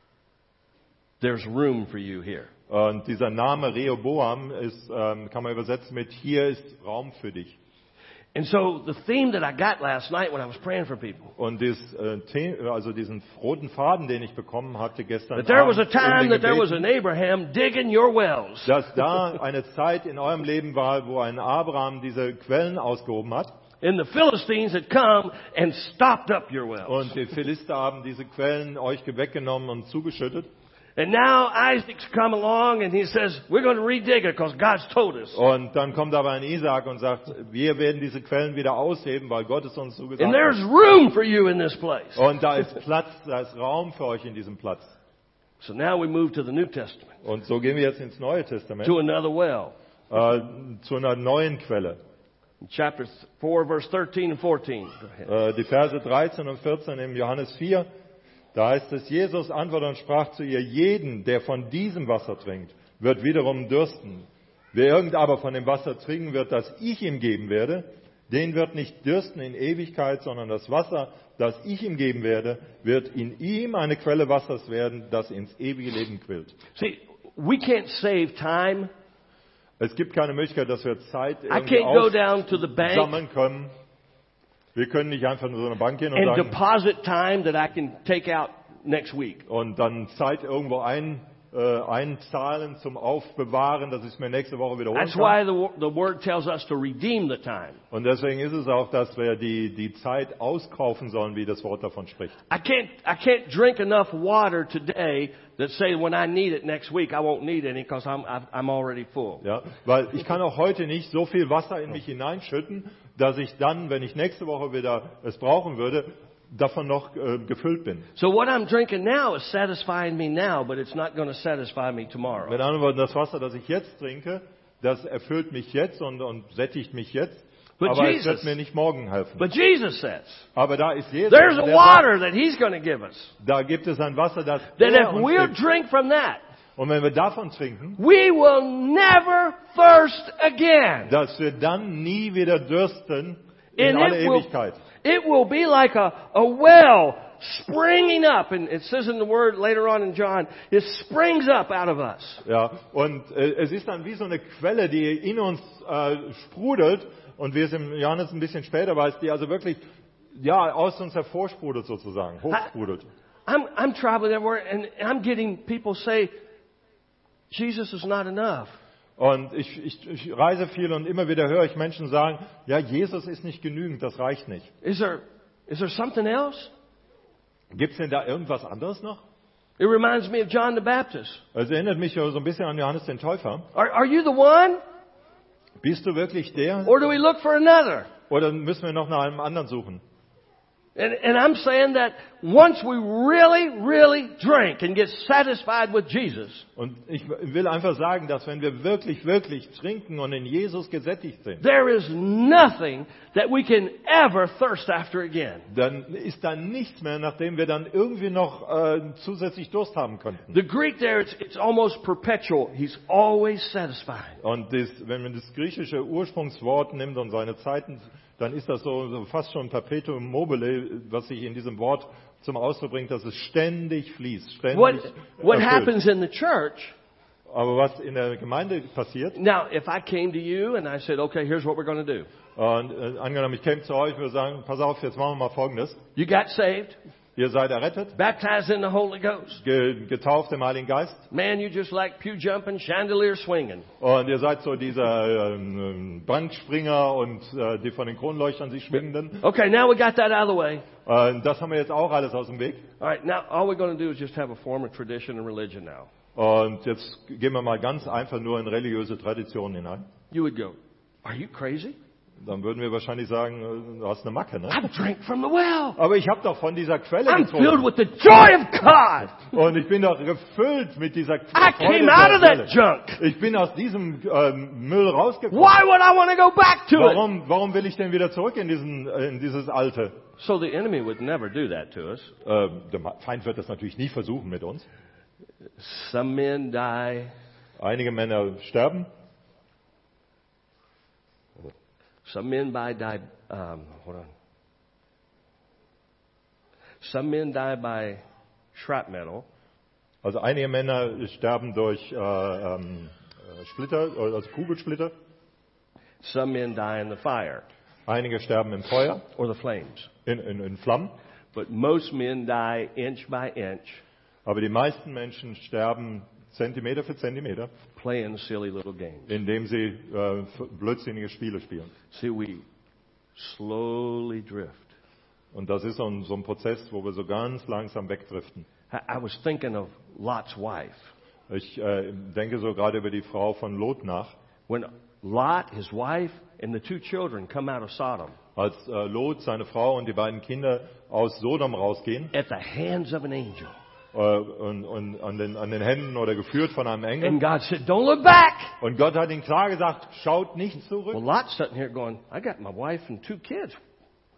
there's room for you here. Und dieser Name Rehoboam ist, ähm, kann man übersetzen mit, hier ist Raum für dich. And so the theme that I got last night when I was praying for people, Und dies, äh, The- also diesen roten Faden, den ich bekommen hatte gestern that there was a Abend in time den that there was Gebeten, an Abraham digging your wells. dass da eine Zeit in eurem Leben war, wo ein Abraham diese Quellen ausgehoben hat. And the Philistines had come and stopped up your wells. Und die Philister haben diese Quellen euch weggenommen und zugeschüttet. And now Isaac's come along and he says, we're going to redig it because God's told us. Und dann kommt aber ein Isaac und sagt, wir werden diese Quellen wieder ausheben, weil Gott es uns so gesagt And there's hat. room for you in this place. Und da ist Platz, da ist Raum für euch in diesem Platz. So now we move to the New Testament, Und so gehen wir jetzt ins Neue Testament, to another well. äh, zu einer neuen Quelle. In chapter four, verse thirteen and fourteen. Go ahead. Äh, die Verse dreizehn und vierzehn im Johannes vier. Da heißt es, Jesus antwortete und sprach zu ihr, jeden, der von diesem Wasser trinkt, wird wiederum dürsten. Wer irgend aber von dem Wasser trinken wird, das ich ihm geben werde, den wird nicht dürsten in Ewigkeit, sondern das Wasser, das ich ihm geben werde, wird in ihm eine Quelle Wassers werden, das ins ewige Leben quillt. See, we can't save time. Es gibt keine Möglichkeit, dass wir Zeit I irgendwie can't go down to the bank aufsammeln können. Wir können nicht einfach in so eine Bank gehen und and sagen, deposit time that I can take out next week. und dann Zeit irgendwo ein, äh, einzahlen zum Aufbewahren, dass ich es mir nächste Woche wiederholen That's kann. why the, the Word tells us to redeem the time. Und deswegen ist es auch, dass wir die, die Zeit auskaufen sollen, wie das Wort davon spricht. I can't, I can't drink enough water today that say when I need it next week, I won't need any because I'm, I've- I'm already full. Ja, weil ich kann auch heute nicht so viel Wasser in mich hineinschütten, dass ich dann, wenn ich nächste Woche wieder es brauchen würde, davon noch äh, gefüllt bin. So what I'm drinking now is satisfying me now, but it's not going to satisfy me tomorrow. Mit anderen Worten, das Wasser, das ich jetzt trinke, das erfüllt mich jetzt und, und sättigt mich jetzt, But aber Jesus- es wird mir nicht morgen helfen. But Jesus says, Aber da ist Jesus, there's a der water that He's going to give us. sagt, da gibt es ein Wasser, das That er if uns we'll gibt. drink from that, Und wenn wir davon trinken, we will never thirst again. dass wir dann nie wieder dürsten in And alle it will, Ewigkeit. it will be like a, a well springing up. And it says in the Word later on in John, it springs up out of us. Ja, und äh, es ist dann wie so eine Quelle, die in uns äh, sprudelt und wie es im Johannes ein bisschen später weiß, die also wirklich ja aus uns hervorsprudelt sozusagen, hochsprudelt. I'm, I'm traveling everywhere and I'm getting people say, Jesus is not enough. Und ich, ich, ich reise viel und immer wieder höre ich Menschen sagen, ja, Jesus ist nicht genügend, das reicht nicht. Is there, is there something else? Gibt es denn da irgendwas anderes noch? It reminds me of John the Baptist. Es erinnert mich so ein bisschen an Johannes den Täufer. Are, are you the one? Bist du wirklich der? Or do we look for another? Oder müssen wir noch nach einem anderen suchen? And, and I'm saying that once we really, really drink and get satisfied with Jesus, Und ich will einfach sagen, dass wenn wir wirklich, wirklich trinken und in Jesus gesättigt sind, there is nothing that we can ever thirst after again. dann ist da nichts mehr, nachdem wir dann irgendwie noch äh, zusätzlich Durst haben könnten. The Greek there, it's, it's almost perpetual. He's always satisfied. Und das, wenn man das griechische Ursprungswort nimmt und seine Zeiten, dann ist das so, so fast schon Perpetuum mobile, was sich in diesem Wort zum Ausdruck bringt, dass es ständig fließt, ständig What, what erfüllt. happens in the church, Aber was in der Gemeinde passiert, now if I came to you and I said, okay, here's what we're going to do. und äh, angenommen, ich käme zu euch und würde sagen, pass auf, jetzt machen wir mal Folgendes. You got saved, Ihr seid errettet, baptized in the Holy Ghost. ge getauft im Heiligen Geist, Man, you just like pew jumping, chandelier swinging. und ihr seid so dieser ähm, Bankspringer und äh, die von den Kronleuchtern sich schwingenden. Okay, now we got that out of the way. Äh, das haben wir jetzt auch alles aus dem Weg. All right, now all we're going to do is just have a form of tradition and religion now. Und jetzt gehen wir mal ganz einfach nur in religiöse Traditionen hinein. You would go, are you crazy? Dann würden wir wahrscheinlich sagen, äh, du hast eine Macke, ne? I drank from the well. Aber ich habe doch von dieser Quelle I'm filled getrunken. with the joy of God. Und ich bin doch gefüllt mit dieser I Freude came der out of Quelle. that junk. Ich bin aus diesem ähm, Müll rausgekommen. Why would I want to go back to it? Warum, warum will ich denn wieder zurück in, diesen, äh, in dieses Alte? So the enemy would never do that to us. Äh, der Feind wird das natürlich nie versuchen mit uns. Some men die. Einige Männer sterben, Some men by die. Um, hold on. Some men die by shrapnel. also einige Männer sterben durch äh, ähm, äh, Splitter, äh, also Kugelsplitter. Some men die in the fire Einige sterben im Feuer, or the flames. in, in, in Flammen. But most men die inch by inch, Aber die meisten Menschen sterben Zentimeter für Zentimeter, playing silly little games. indem sie äh, blödsinnige Spiele spielen. See, we slowly drift. Und das ist so ein, so ein Prozess, wo wir so ganz langsam wegdriften. I, I was thinking of Lot's wife. Ich äh, denke so gerade über die Frau von Lot nach. When Lot, his wife, and the two children come out of Sodom Als äh, Lot, seine Frau und die beiden Kinder aus Sodom rausgehen at the hands of an angel. äh, und, und an, den, an den Händen oder geführt von einem Engel. And God said, don't look back. Und Gott hat ihnen klar gesagt, schaut nicht zurück. Well, Lot's sitting here going, I got my wife and two kids.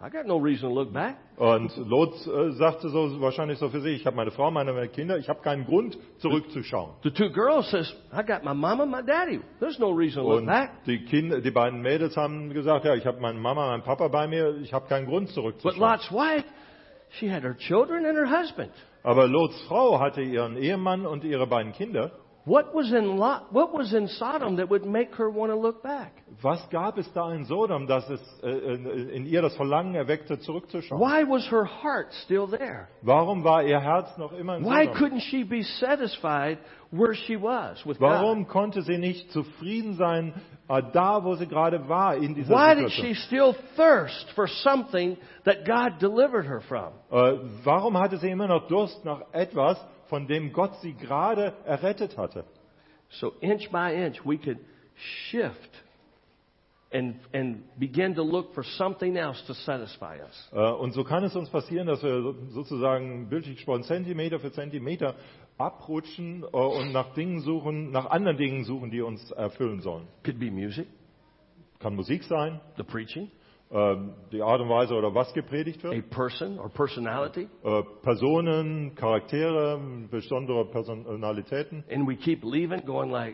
I got no reason to look back. Und Lot äh, sagte so wahrscheinlich so für sich, ich habe meine Frau, meine Kinder, ich habe keinen Grund zurückzuschauen. The two girls says, I got my mama, my daddy. There's no reason to look Und back. die Kinder, die beiden Mädels haben gesagt, ja, ich habe meine Mama, meinen Papa bei mir, ich habe keinen Grund But zurückzuschauen. Lot's wife, she had her children and her husband. Aber Lots Frau hatte ihren Ehemann und ihre beiden Kinder. What was in Lot, what was in Sodom that would make her want to look back? Was gab es da in Sodom, dass es äh, in ihr das Verlangen erweckte, zurückzuschauen? Why was her heart still there? Warum war ihr Herz noch immer in Why Sodom? couldn't she be satisfied where she was with Warum God? konnte sie nicht zufrieden sein, äh, da wo sie gerade war in dieser Why did she Situation? still thirst for something that God delivered her from? Äh, warum hatte sie immer noch Durst nach etwas, von dem Gott sie gerade errettet hatte? So inch by inch we could shift and, and begin to look for something else to satisfy us. Äh, Und so kann es uns passieren, dass wir so- sozusagen bildlich gesprochen Zentimeter für Zentimeter abrutschen äh, und nach Dingen suchen, nach anderen Dingen suchen, die uns erfüllen sollen. Could be music, Kann Musik sein, the preaching, äh, die Art und Weise oder was gepredigt a wird, person or personality, äh, Personen, Charaktere, besondere Personalitäten. and we keep leaving going like,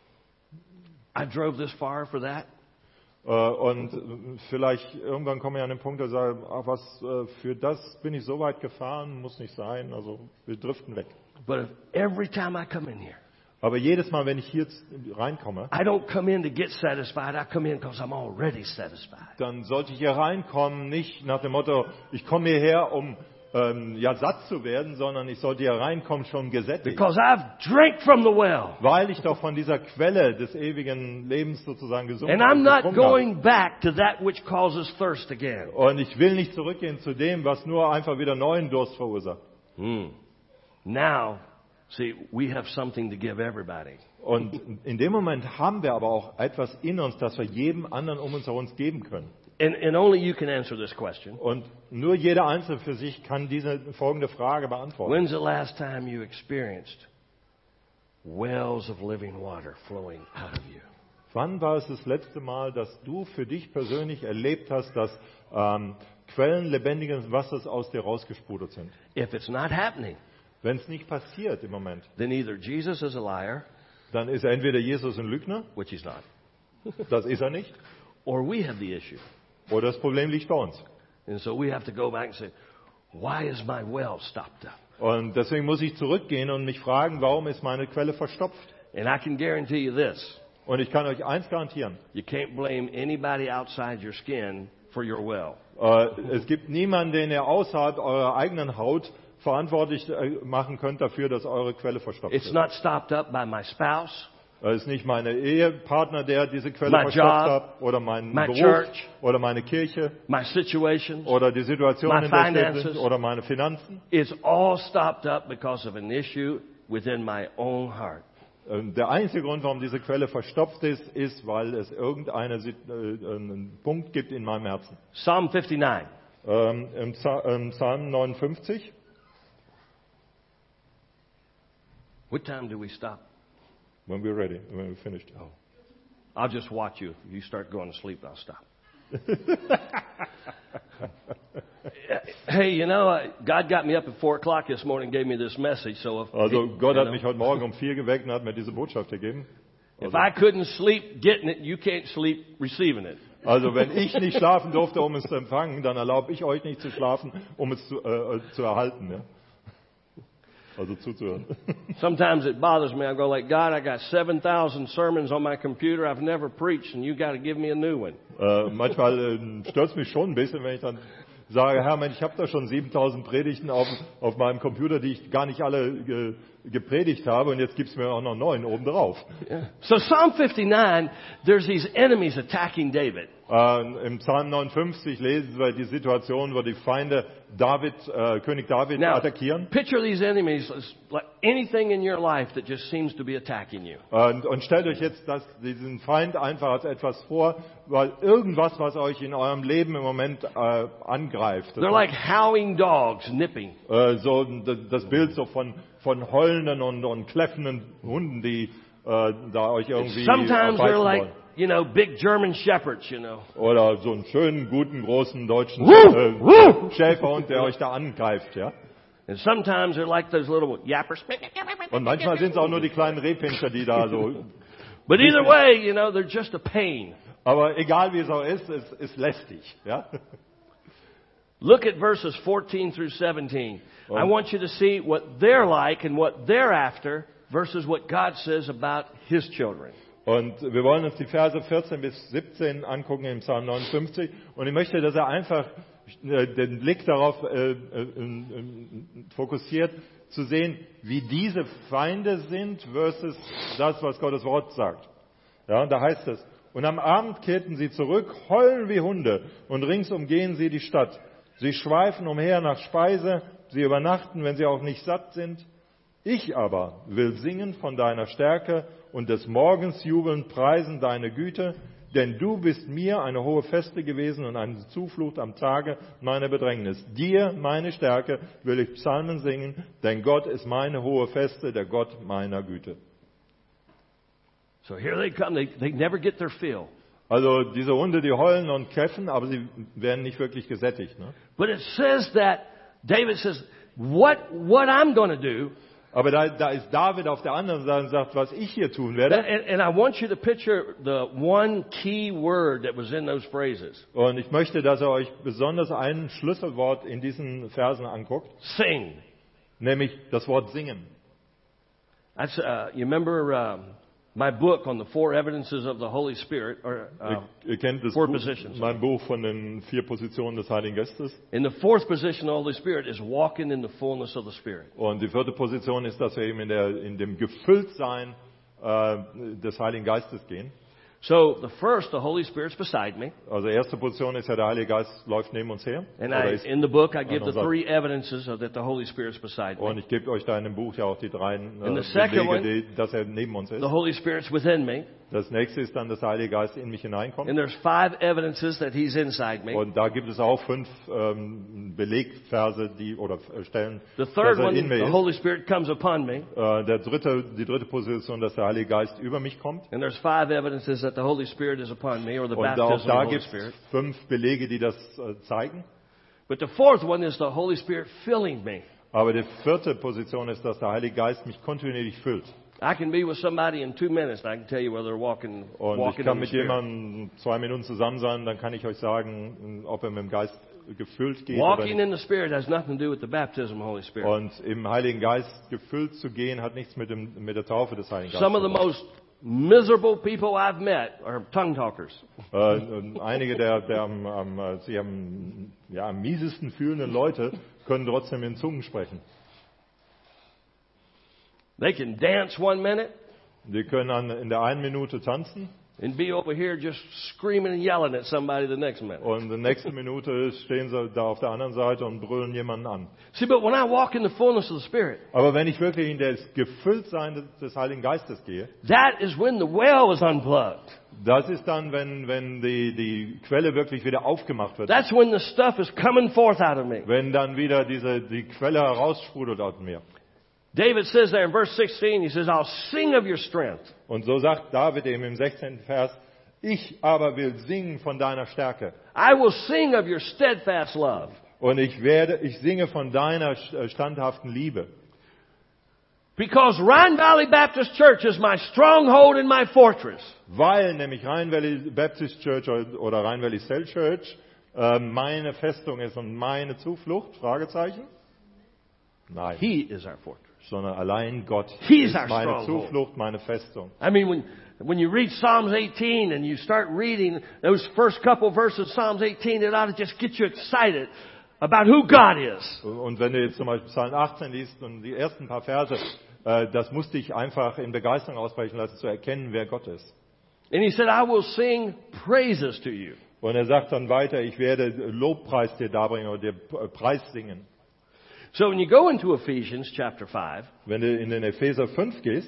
I drove this far for that. Äh, Und äh, vielleicht irgendwann kommen wir an den Punkt, da sagen, ach, was äh, für das bin ich so weit gefahren, muss nicht sein, also wir driften weg. But if every time I come in here, Aber jedes Mal, wenn ich hier reinkomme, I don't come in to get satisfied, I come in because I'm already satisfied. dann sollte ich hier reinkommen, nicht nach dem Motto, ich komme hierher, um ähm, ja satt zu werden, sondern ich sollte hier reinkommen schon gesättigt. Because I've drank from the well. Weil ich doch von dieser Quelle des ewigen Lebens sozusagen gesungen And I'm not getrunken habe. going back to that which causes thirst again. Und ich will nicht zurückgehen zu dem, was nur einfach wieder neuen Durst verursacht. Hmm. Now, see, we have something to give everybody. Und in dem Moment haben wir aber auch etwas in uns, das wir jedem anderen um uns herum geben können. And, and only you can answer this question. Und nur jeder Einzelne für sich kann diese folgende Frage beantworten. When's the last time you experienced wells of living water flowing out of you? Wann war es das letzte Mal, dass du für dich persönlich erlebt hast, dass ähm, Quellen lebendigen Wassers aus dir rausgesprudelt sind? If it's not happening, Wenn es nicht passiert im Moment, then either Jesus is a liar, dann ist entweder Jesus ein Lügner, which he's not, das ist er nicht, or we have the issue. oder das Problem liegt bei uns. And so we have to go back and say, why is my well stopped up? Und deswegen muss ich zurückgehen und mich fragen, warum ist meine Quelle verstopft? And I can guarantee you this. Und ich kann euch eins garantieren. You can't blame anybody outside your skin for your well. Äh, es gibt niemanden, den ihr außerhalb eurer eigenen Haut verantwortlich äh, machen könnt dafür, dass eure Quelle verstopft It's ist. not stopped up by my spouse, Es ist nicht mein Ehepartner, der diese Quelle My verstopft job, hat, oder mein my Beruf, church, oder meine Kirche, my situations. oder die Situation, my in der wir finances. sind, oder meine Finanzen. It's all stopped up because of an issue within my own heart. Ähm, Der einzige Grund, warum diese Quelle verstopft ist, ist, weil es irgendeinen Sit- äh, einen Punkt gibt in meinem Herzen. Psalm fifty-nine. Ähm, Im Psa- im Psalm neunundfünfzig, What time do we stop? when we're ready, when we're finished. Oh. I'll just watch you. If you start going to sleep, I'll stop. Hey, you know, uh, God got me up at four o'clock this morning and gave me this message. So if, Also you Gott hat know, mich heute Morgen um vier geweckt und hat mir diese Botschaft gegeben. if I couldn't sleep getting it, you can't sleep receiving it. Also wenn ich nicht schlafen durfte, um es zu empfangen, dann erlaube ich euch nicht zu schlafen, um es zu, äh, zu erhalten. Ja? Also zuzuhören. Sometimes it bothers me. I go like, God, I got seven thousand sermons on my computer I've never preached, and you got to give me a new one. Äh, manchmal äh, stört es mich schon ein bisschen, wenn ich dann sage, Herr, Mensch, ich habe da schon siebentausend Predigten auf, auf meinem Computer, die ich gar nicht alle ge, gepredigt habe, und jetzt gibt's mir auch noch neun oben drauf. Yeah. So Psalm fifty-nine, there's these enemies attacking David. Äh, Im Psalm neunundfünfzig lesen wir die Situation, wo die Feinde David, äh, König David Now, attackieren. picture these enemies as like anything in your life that just seems to be attacking you. Und, und stellt euch jetzt das, diesen Feind einfach als etwas vor, weil irgendwas, was euch in eurem Leben im Moment äh, angreift. They're like howling dogs nipping. Äh, so das, das Bild so von, von heulenden und, und kläffenden Hunden, die äh, da euch irgendwie Sometimes they're beißen like, wollen. you know, big German shepherds, you know. Oder so einen schönen, guten, großen deutschen Woo! äh, Woo! Schäferhund, der euch da angreift, ja. And sometimes they're like those little yappers. Und manchmal sind es auch nur die kleinen Rehpinscher, die da so. But either way, you know, they're just a pain. Aber egal wie es auch ist, es ist lästig, ja. Look at verses fourteen through seventeen. I want you to see what they're like and what they're after versus what God says about His children. Und wir wollen uns die Verse vierzehn bis siebzehn angucken im Psalm neunundfünfzig. Und ich möchte, dass er einfach äh, den Blick darauf äh, äh, äh, fokussiert, zu sehen, wie diese Feinde sind versus das, was Gottes Wort sagt. Ja, und da heißt es, und am Abend kehrten sie zurück, heulen wie Hunde, und rings umgehen sie die Stadt. Sie schweifen umher nach Speise, sie übernachten, wenn sie auch nicht satt sind. Ich aber will singen von deiner Stärke und des Morgens jubeln, preisen deine Güte, denn du bist mir eine hohe Feste gewesen und eine Zuflucht am Tage meiner Bedrängnis. Dir, meine Stärke, will ich Psalmen singen, denn Gott ist meine hohe Feste, der Gott meiner Güte. So here they come. They, they never get their fill. Also diese Hunde, die heulen und kämpfen, aber sie werden nicht wirklich gesättigt. Ne? But it says that David says, what, what I'm going to do. Aber da, da ist David auf der anderen Seite und sagt, was ich hier tun werde. And, and I want you to picture the one key word that was in those phrases. Und ich möchte, dass ihr euch besonders ein Schlüsselwort in diesen Versen anguckt. Sing. Nämlich das Wort singen. That's, uh, you remember um, my book on the four evidences of the Holy Spirit, or uh, Ihr, ihr kennt das four Buch, positions. mein Buch von den vier Positionen des Heiligen Geistes. And the fourth position of the Holy Spirit is walking in the fullness of the Spirit. Und die vierte Position ist, dass wir eben in, der, in dem Gefülltsein äh, des Heiligen Geistes gehen. So the first, the Holy Spirit's beside me. Also erste Position ist ja, der Heilige Geist läuft neben uns her. And Oder I, ist in the book, I give the unserer Seite. three evidences of that the Holy Spirit's beside me. Und ich gebe euch da in dem Buch ja auch die drei äh, And the second Belege, one, die, dass er neben uns ist. The Holy Spirit's within me. Das nächste ist dann, dass der Heilige Geist in mich hineinkommt. And there's five evidences that He's inside me. Und da gibt es auch fünf ähm, Belegverse, die oder äh, Stellen, The dass third er one, in mir the ist. Holy Spirit comes upon me. Äh, der dritte, die dritte Position, dass der Heilige Geist über mich kommt. And there's five evidences that the Holy Spirit is upon me, or the Und auch baptism of da the Holy gibt es Spirit. fünf Belege, die das äh, zeigen. But the fourth one is the Holy Spirit filling me. Aber die vierte Position ist, dass der Heilige Geist mich kontinuierlich füllt. I can be with somebody in two minutes and I can tell you whether they're walking, Und ich walking kann in the mit Spirit. jemandem zwei Minuten zusammen sein, dann kann ich euch sagen, ob er mit dem Geist gefüllt geht oder Walking nicht. in the Spirit has nothing to do with the baptism of the Holy Spirit. Und im Heiligen Geist gefüllt zu gehen, hat nichts mit, dem, mit der Taufe des Heiligen Geistes Some of zu the tun. most miserable people I've met are tongue talkers. Äh, und einige der, der am, am, äh, sich am, ja, am miesesten fühlenden Leute können trotzdem in Zungen sprechen. They can dance one minute Die können an, in der einen Minute tanzen and be over here just screaming and yelling at somebody the next minute. und in der nächsten Minute stehen sie da auf der anderen Seite und brüllen jemanden an. See, but when I walk in the fullness of the Spirit, Aber wenn ich wirklich in das Gefülltsein des, des Heiligen Geistes gehe, that is when the well is unplugged. das ist dann, wenn, wenn die, die Quelle wirklich wieder aufgemacht wird. That's when the stuff is coming forth out of me. Wenn dann wieder diese, die Quelle heraussprudelt aus mir. David says there in verse sixteen, he says, I'll sing of your strength. Und so sagt David eben im sechzehnten Vers, ich aber will singen von deiner Stärke. I will sing of your steadfast love. Und ich werde, ich singe von deiner standhaften Liebe. Because Rhine Valley Baptist Church is my stronghold and my fortress. Weil nämlich Rhine Valley Baptist Church oder Rhine Valley Cell Church äh, meine Festung ist und meine Zuflucht, Fragezeichen? Nein. He is our fortress. Sondern allein Gott He's ist our meine stronghold. Zuflucht, meine Festung. I mean, when, when you read Psalms eighteen and you start reading those first couple verses of Psalms eighteen, it ought to just get you excited about who God is. Und wenn du jetzt zum Beispiel Psalm achtzehn liest und die ersten paar Verse, äh, das muss dich einfach in Begeisterung ausbrechen lassen, zu erkennen, wer Gott ist. And he said, I will sing praises to you. Und er sagt dann weiter, ich werde Lobpreis dir darbringen oder dir Preis singen. So when you go into Ephesians chapter five, Wenn du in den Epheser fünf gehst,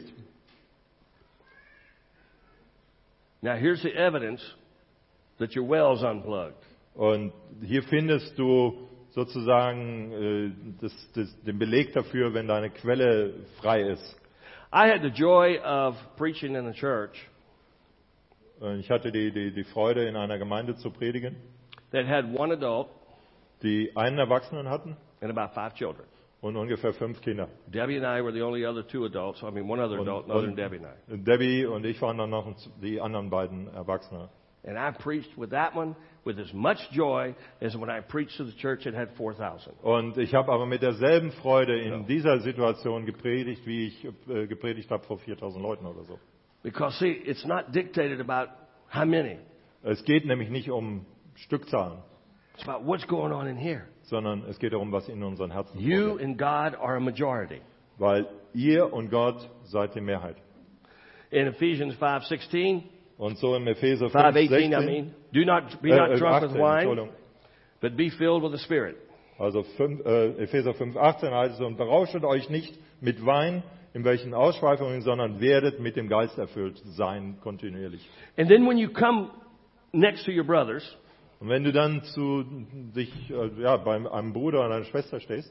now here's the evidence that your well's unplugged. und hier findest du sozusagen äh, das, das, den Beleg dafür, wenn deine Quelle frei ist. I had the joy of preaching in a church Ich hatte die, die, die Freude, in einer Gemeinde zu predigen, that had one adult die einen Erwachsenen hatten and about five children. und ungefähr fünf Kinder. Debbie and I were the only other two adults. I mean, one other Und, adult, other than und Debbie and I. Debbie und ich waren dann noch die anderen beiden Erwachsene. And I preached with that one with as much joy as when I preached to the church that had four thousand. Und ich habe aber mit derselben Freude in dieser Situation gepredigt, wie ich äh, gepredigt habe vor viertausend Leuten oder so. Because, see, it's not dictated about how many. Es geht nämlich nicht um Stückzahlen, It's about what's going on in here. sondern es geht darum, was in unseren Herzen You vorgeht. and God are a majority. Weil ihr und Gott seid die Mehrheit. In Ephesians five sixteen, Und so im Epheser five fünf, eighteen, I sechzehn, mean, do not be äh, not äh, drunk with achtzehn, wine, Entschuldigung. but be filled with the Spirit. Also fünf, äh, Epheser fünf, achtzehn heißt es, und berauschet euch nicht mit Wein, in welchen Ausschweifungen, sondern werdet mit dem Geist erfüllt sein, kontinuierlich. And then when you come next to your brothers, Und wenn du dann zu dich, äh, ja, bei einem Bruder oder einer Schwester stehst,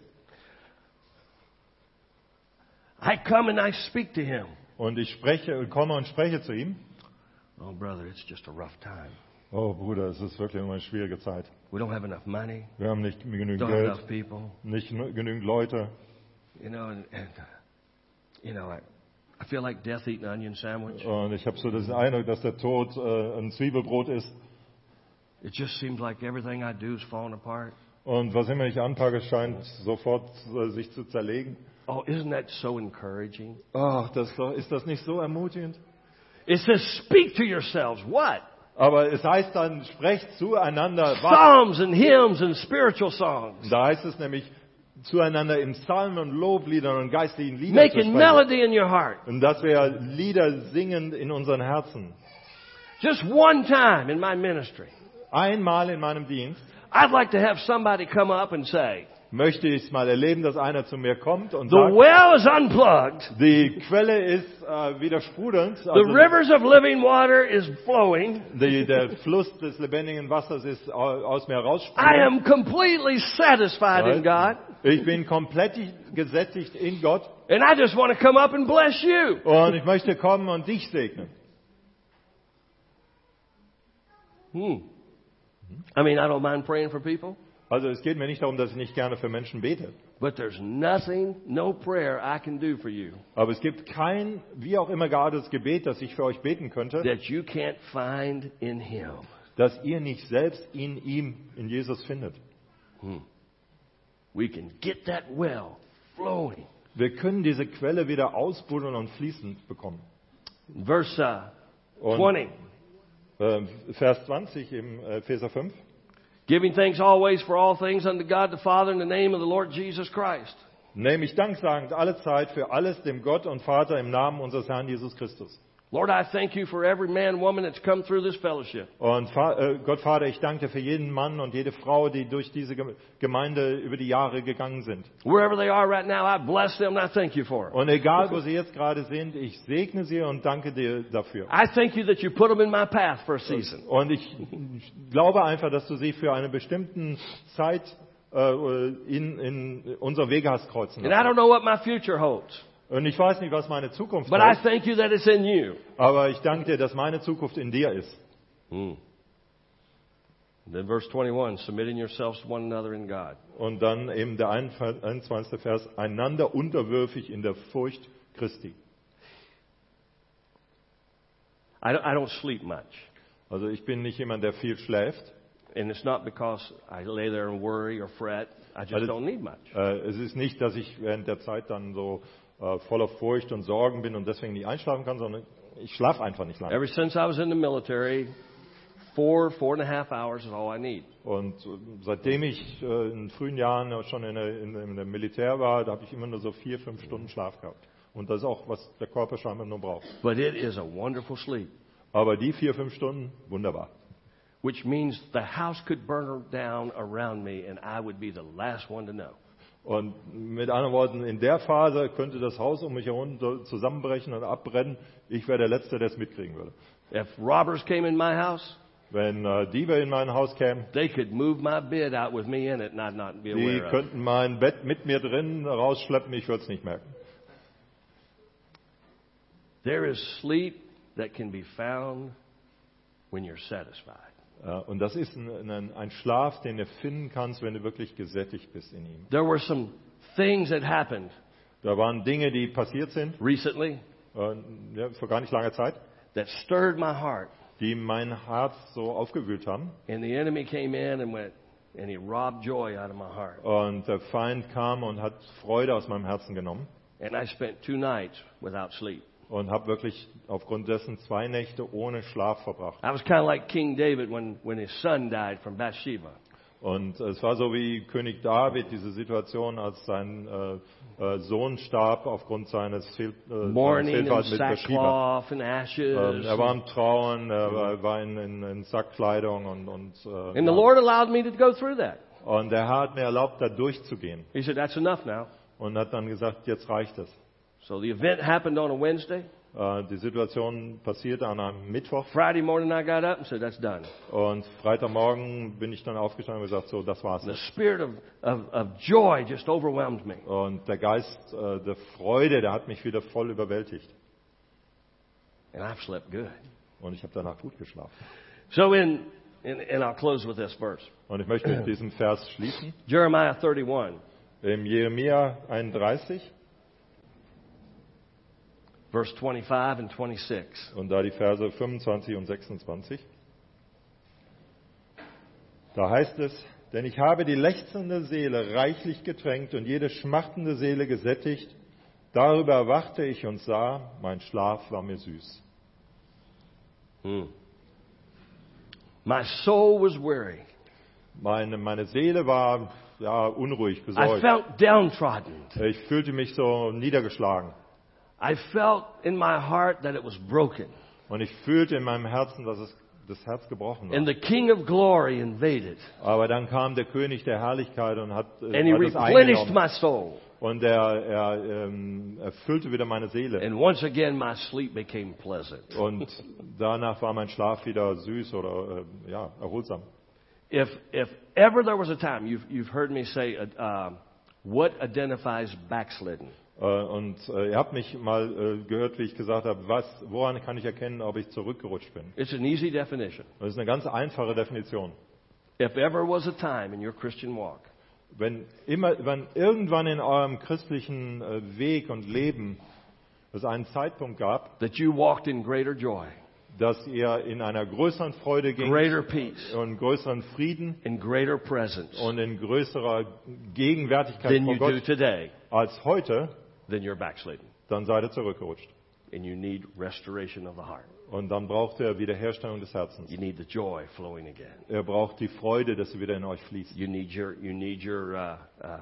I come and I speak to him. und ich spreche, komme und spreche zu ihm, Oh, brother, it's just a rough time. oh Bruder, es ist wirklich immer eine schwierige Zeit. We don't have enough money, Wir haben nicht genügend don't have Geld, enough people, nicht genügend Leute. you know, and, and uh, you know, I, I feel like death eating onion sandwich. Und ich habe so den Eindruck, dass der Tod äh, ein Zwiebelbrot ist. It just seems like everything I do is falling apart. Und was immer ich anpacke, scheint sofort äh, sich zu zerlegen. Oh, isn't that so encouraging? Ach, das ist doch- ist das nicht so ermutigend? It says, speak to yourselves. What? Aber es heißt dann, sprecht zueinander. Was? Psalms and hymns and spiritual songs. Da heißt es nämlich, zueinander in Psalmen, Lobliedern und geistlichen Liedern zu Making sprechen. melody in your heart. Und dass wir Lieder singen in unseren Herzen. Just one time in my ministry, Einmal in meinem Dienst I'd like to have somebody come up and say, möchte ich es mal erleben, dass einer zu mir kommt und the sagt, well is unplugged. die Quelle ist äh, wieder sprudelnd, The also rivers of living water is flowing. die, der Fluss des lebendigen Wassers ist au- aus mir I raussprudelnd. am completely satisfied in God. Ich bin komplett gesättigt in Gott And I just want to come up and bless you. und ich möchte kommen und dich segnen. Hmm. I mean, I don't mind praying for people, Also es geht mir nicht darum, dass ich nicht gerne für Menschen bete. but there's nothing, no prayer I can do for you Aber es gibt kein, wie auch immer geartetes Gebet, das ich für euch beten könnte, that you can't find in Him. dass ihr nicht selbst in ihm, in Jesus findet. We can get that well flowing. Wir können diese Quelle wieder ausbuddeln und fließend bekommen. Verse uh, Und twenty. äh, Vers zwanzig im äh, Epheser fünf. Giving thanks always for all things unto God the Father in the name of the Lord Jesus Christ. Nämlich danksagend alle Zeit für alles dem Gott und Vater im Namen unseres Herrn Jesus Christus. Lord, I thank you for every man, woman that's come through this fellowship. Und Fa- äh, Gott Vater, ich danke dir für jeden Mann und jede Frau, die durch diese Gem- Gemeinde über die Jahre gegangen sind. Wherever they are right now, I bless them and I thank you for them. Und egal, wo sie jetzt gerade sind, ich segne sie und danke dir dafür. I thank you that you put them in my path for a season. Und ich glaube einfach, dass du sie für eine bestimmte Zeit äh, in, in unsere Wege hast kreuzen And I lassen. don't know what my future holds, Und ich weiß nicht, was meine Zukunft but I ist, thank you that it's in you. aber ich danke dir, dass meine Zukunft in dir ist. Mm. Then verse twenty-one, submitting yourselves to one another in God. Und dann eben der einundzwanzigste Vers, einander unterwürfig in der Furcht Christi. I don't, I don't sleep much. Also ich bin nicht jemand, der viel schläft. And it's not because I lay there and worry or fret. I just Weil es- don't need much. Äh, es ist nicht, dass ich während der Zeit dann so äh, voller Furcht und Sorgen bin und deswegen nicht einschlafen kann, sondern ich schlafe einfach nicht lange. Ever since I was in the military, four, four and a half hours is all I need. Und äh, seitdem ich äh, in frühen Jahren schon in der, in, in der Militär war, da habe ich immer nur so vier, fünf Stunden Schlaf gehabt. Und das ist auch, was der Körper scheinbar nur braucht. But it is a wonderful sleep, Aber die vier, fünf Stunden, wunderbar. which means the house could burn down around me and I would be the last one to know. Und mit anderen Worten, in der Phase könnte das Haus um mich herum so zusammenbrechen und abbrennen. Ich wäre der Letzte, der es mitkriegen würde. If robbers came in my house, Wenn äh, Diebe in mein Haus kämen, they could move my bed out with me in it and I'd not be die aware of it. könnten mein Bett mit mir drin rausschleppen, ich würde es nicht merken. There is sleep that can be found when you're satisfied. Äh, Und das ist ein, ein, ein Schlaf, den du finden kannst, wenn du wirklich gesättigt bist in ihm. There were some things that happened Da waren Dinge, die passiert sind, recently äh, ja, vor gar nicht langer Zeit, that stirred my heart. die mein Herz so aufgewühlt haben. And the enemy came in and went, and he robbed joy out of my heart. Und der Feind kam und hat Freude aus meinem Herzen genommen. And I spent two nights without sleep. Und habe wirklich aufgrund dessen zwei Nächte ohne Schlaf verbracht. I was kind of like King David when, when his son died from Bathsheba. Und es war so wie König David, diese Situation, als sein äh, äh, Sohn starb aufgrund seines Fehl, äh, Mourning in Fehlverhaltens mit Bathsheba. sackcloth and Ähm, ashes. er war am Trauern, er war, war in, in, in Sackkleidung und, und, äh, And the ja. Lord allowed me to go through that. und der Herr hat mir erlaubt, da durchzugehen. He said, that's enough now. Und hat dann gesagt, jetzt reicht es. So the event happened on a Wednesday. Äh, die Situation passierte an einem Mittwoch. Friday morning I got up and said, that's done. Und Freitagmorgen bin ich dann aufgestanden und gesagt, so, das war's. The spirit of, of, of joy just overwhelmed me. Und der Geist äh, der Freude, der hat mich wieder voll überwältigt. And I've slept good. Und ich habe danach gut geschlafen. So in, in, and I'll close with this verse. Und ich möchte mit diesem Vers schließen. Jeremiah thirty-one, Im Jeremia einunddreißig verse twenty-five and twenty-six. und da die Verse fünfundzwanzig und sechsundzwanzig. Da heißt es, denn ich habe die lechzende Seele reichlich getränkt und jede schmachtende Seele gesättigt. Darüber erwachte ich und sah, mein Schlaf war mir süß. Hmm. My soul was weary. Meine, meine Seele war ja, unruhig, I besorgt. felt downtrodden. Ich fühlte mich so niedergeschlagen. I felt in my heart that it was broken. Und ich fühlte in meinem Herzen, dass es das Herz gebrochen war. And the King of Glory invaded. Aber dann kam der König der Herrlichkeit und hat, äh, And he hat es replenished eingenommen. my soul. Und er, er ähm, erfüllte wieder meine Seele. And once again my sleep became pleasant. Und danach war mein Schlaf wieder süß oder äh, ja, erholsam. If, if ever there was a time, you've, you've heard me say, uh, uh, what identifies backslidden? Äh, und äh, ihr habt mich mal äh, gehört, wie ich gesagt habe, was, woran kann ich erkennen, ob ich zurückgerutscht bin? It's an easy definition. Das ist eine ganz einfache Definition. If ever was a time in your Christian walk Wenn, immer, wenn irgendwann in eurem christlichen äh, Weg und Leben es einen Zeitpunkt gab, that you walked in greater joy, dass ihr in einer größeren Freude ging greater peace, und größeren Frieden in greater presence und in größerer Gegenwärtigkeit than vor you do Gott today, als heute, then you're backslidden. dann seid ihr zurückgerutscht. And you need restoration of the heart. Und dann braucht ihr Wiederherstellung des Herzens. You need the joy flowing again. Ihr braucht die Freude, dass sie wieder in euch fließt. You need your, you need your uh, uh,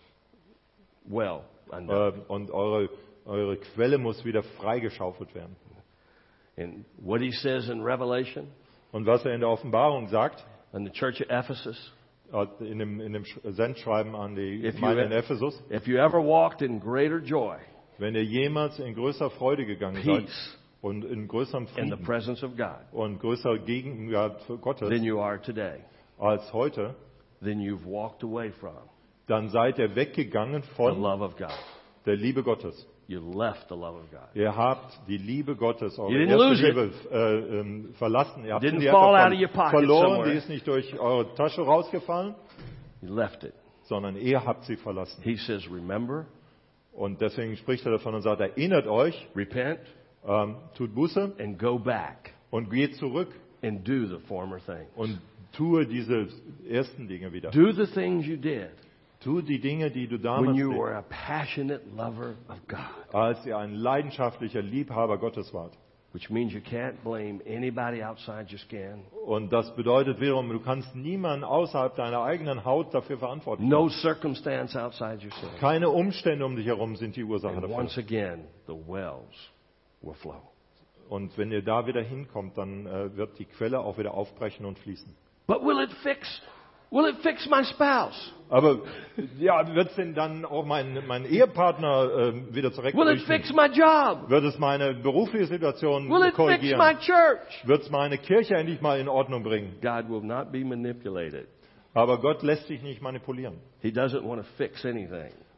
well Äh, undone. und eure, eure Quelle muss wieder freigeschaufelt werden. And what he says in Revelation, Und was er in der Offenbarung sagt, in the church of Ephesus, äh, in dem, in dem Sch- Sendschreiben an die If you Gemeinde in have- Ephesus, if you ever walked in greater joy, wenn ihr jemals in größer Freude gegangen seid peace, und in größerem in the Frieden presence of God und größer Gegenwart Gottes than you are today, als heute, then you've walked away from dann seid ihr weggegangen the von love of God. der Liebe Gottes. You left the love of God. Ihr habt die Liebe Gottes, eure You didn't erste lose it. Liebe, äh, ähm, verlassen. Ihr habt Didn't sie fall einfach out of your pocket verloren, somewhere. die ist nicht durch eure Tasche rausgefallen, You left it. sondern ihr habt sie verlassen. He says, remember, Und deswegen spricht er davon und sagt, erinnert euch, repent, ähm, tut Buße and go back und geht zurück and do the former things. und tue diese ersten Dinge wieder. Do the things you did Tu die Dinge, die du when damals you did, were a passionate lover of God, als ihr ein leidenschaftlicher Liebhaber Gottes wart. which means you can't blame anybody outside your skin. Und das bedeutet wiederum, du kannst niemanden außerhalb deiner eigenen Haut dafür verantwortlich No machen. circumstance outside your sin. Keine Umstände um dich herum sind die Ursache And dafür. once again, the wells will flow. Und wenn ihr da wieder hinkommt, dann äh, wird die Quelle auch wieder aufbrechen und fließen. But will it fix, will it fix my spouse? Aber ja, wird es denn dann auch mein, mein Ehepartner äh, wieder Will it fix zurückrichten? my job? Wird es meine berufliche Situation Will it fix korrigieren? my church? Wird es meine Kirche endlich mal in Ordnung bringen? God will not be manipulated. Aber Gott lässt sich nicht manipulieren. He doesn't want to fix anything.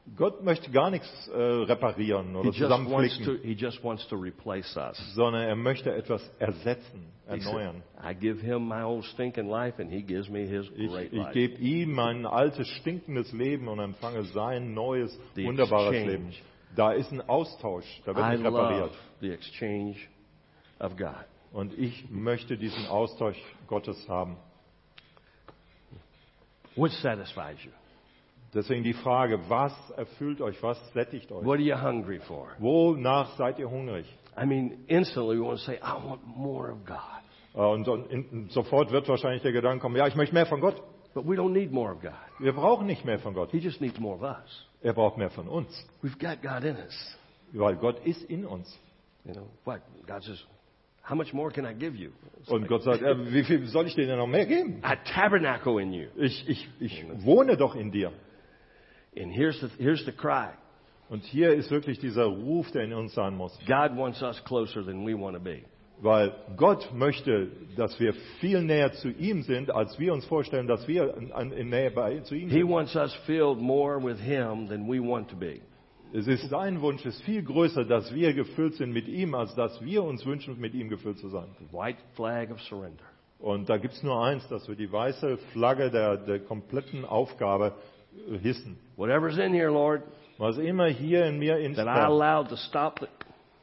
Gott möchte gar nichts äh, reparieren He oder just, wants to, zusammenflicken, he just wants to replace us. sondern er möchte etwas ersetzen, He said, erneuern. I give him my old stinking life and he gives me his Ich, great ich life. gebe ihm mein altes, stinkendes Leben und empfange sein neues, The wunderbares exchange. Leben. Da ist ein Austausch, da wird I nicht repariert. love the exchange of God. Und ich möchte diesen Austausch Gottes haben. What satisfies you? Deswegen die Frage, was erfüllt euch, was sättigt euch? What are you hungry for? Wonach seid ihr hungrig? I mean, instantly we want to say, I want more of God. Äh, Und, und in, sofort wird wahrscheinlich der Gedanke kommen, ja, ich möchte mehr von Gott. But we don't need more of God. Wir Wir brauchen nicht mehr von Gott. He just needs more of us. Er braucht mehr von uns. We've got God in us. Weil Gott ist in uns. You know, what? God says, how much more can I give you? It's Und like, Gott sagt, ja, wie viel soll ich dir denn noch mehr geben? I tabernacle in you. Ich, ich, ich wohne doch in dir. And here's the, here's the cry. Und hier ist wirklich dieser Ruf, der in uns sein muss. God wants us closer than we want to be. Weil Gott möchte, dass wir viel näher zu ihm sind, als wir uns vorstellen, dass wir in, in, in Nähe bei, zu ihm He sind. wants us filled more with Him than we want to be. Es ist sein Wunsch, ist viel größer, dass wir gefüllt sind mit ihm, als dass wir uns wünschen, mit ihm gefüllt zu sein. The white flag of surrender. Und da gibt es nur eins, dass wir die weiße Flagge der, der kompletten Aufgabe äh, hissen. Whatever's in here, Lord, Was immer hier in mir that I instant, allowed to stop, the,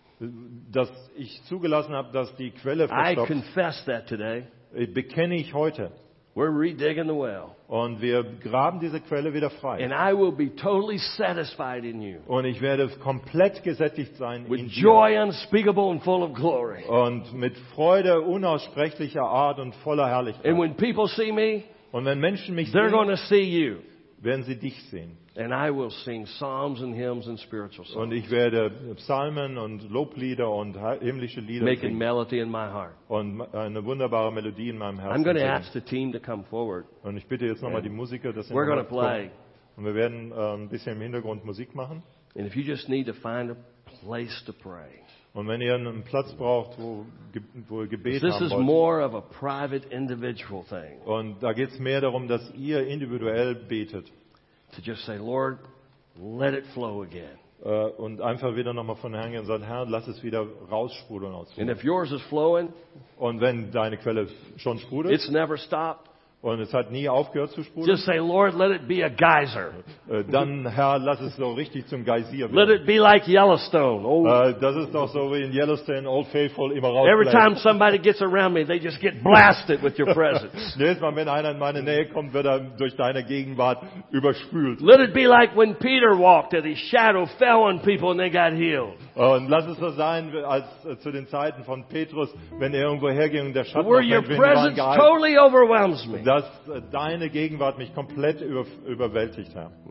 dass ich zugelassen habe, dass die Quelle I verstopft, confess that today. äh, bekenne ich heute. We're redigging the well. Und wir graben diese Quelle wieder frei. And I will be totally satisfied in you. Und ich werde komplett gesättigt sein With in dir. joy unspeakable and full of glory. Und mit Freude unaussprechlicher Art und voller And Herrlichkeit. when people see me, Und wenn Menschen mich they're going sehen, to see you. werden sie dich sehen. And I will sing psalms and hymns and spiritual Und songs, ich werde Psalmen und Loblieder und himmlische Lieder making singen. melody in my heart. Und eine wunderbare Melodie in meinem I'm Herzen going to singen. ask the team to come forward. Und ich bitte jetzt nochmal die Musiker, dass sie We're nochmal going to play. kommen. Und wir werden äh, ein bisschen im Hintergrund Musik machen. And if you just need to find a place to pray, Und wenn ihr einen Platz braucht, wo, Ge- wo ihr Gebet this haben is wollt, more of a private, individual thing. und da geht es mehr darum, dass ihr individuell betet To just say, Lord, let it flow again. äh, und einfach wieder nochmal von Herrn gehen und sagen, Herr, lass es wieder raussprudeln aus And dir. if yours is flowing, Und wenn deine Quelle schon sprudelt it's never stopped, und es hat nie aufgehört zu sprudeln, just say, Lord, let it be a geyser. äh, dann, Herr, lass es so richtig zum Geysir Let werden. it be like Yellowstone. Oh, Äh, das ist doch so wie in Yellowstone, Old Faithful immer every time rausbleibt. somebody gets around me, they just get blasted with your presence. Jedes Mal, wenn einer in meine Nähe kommt, wird er durch deine Gegenwart überspült. Let it be like when Peter walked and his shadow fell on people and they got healed. Und lass es so sein, als äh, zu den Zeiten von Petrus, wenn er irgendwo herging und der Schatten Where auf your Menschen waren presence geheilt, totally overwhelms me. dass äh, deine Gegenwart mich komplett über, überwältigt, Herr.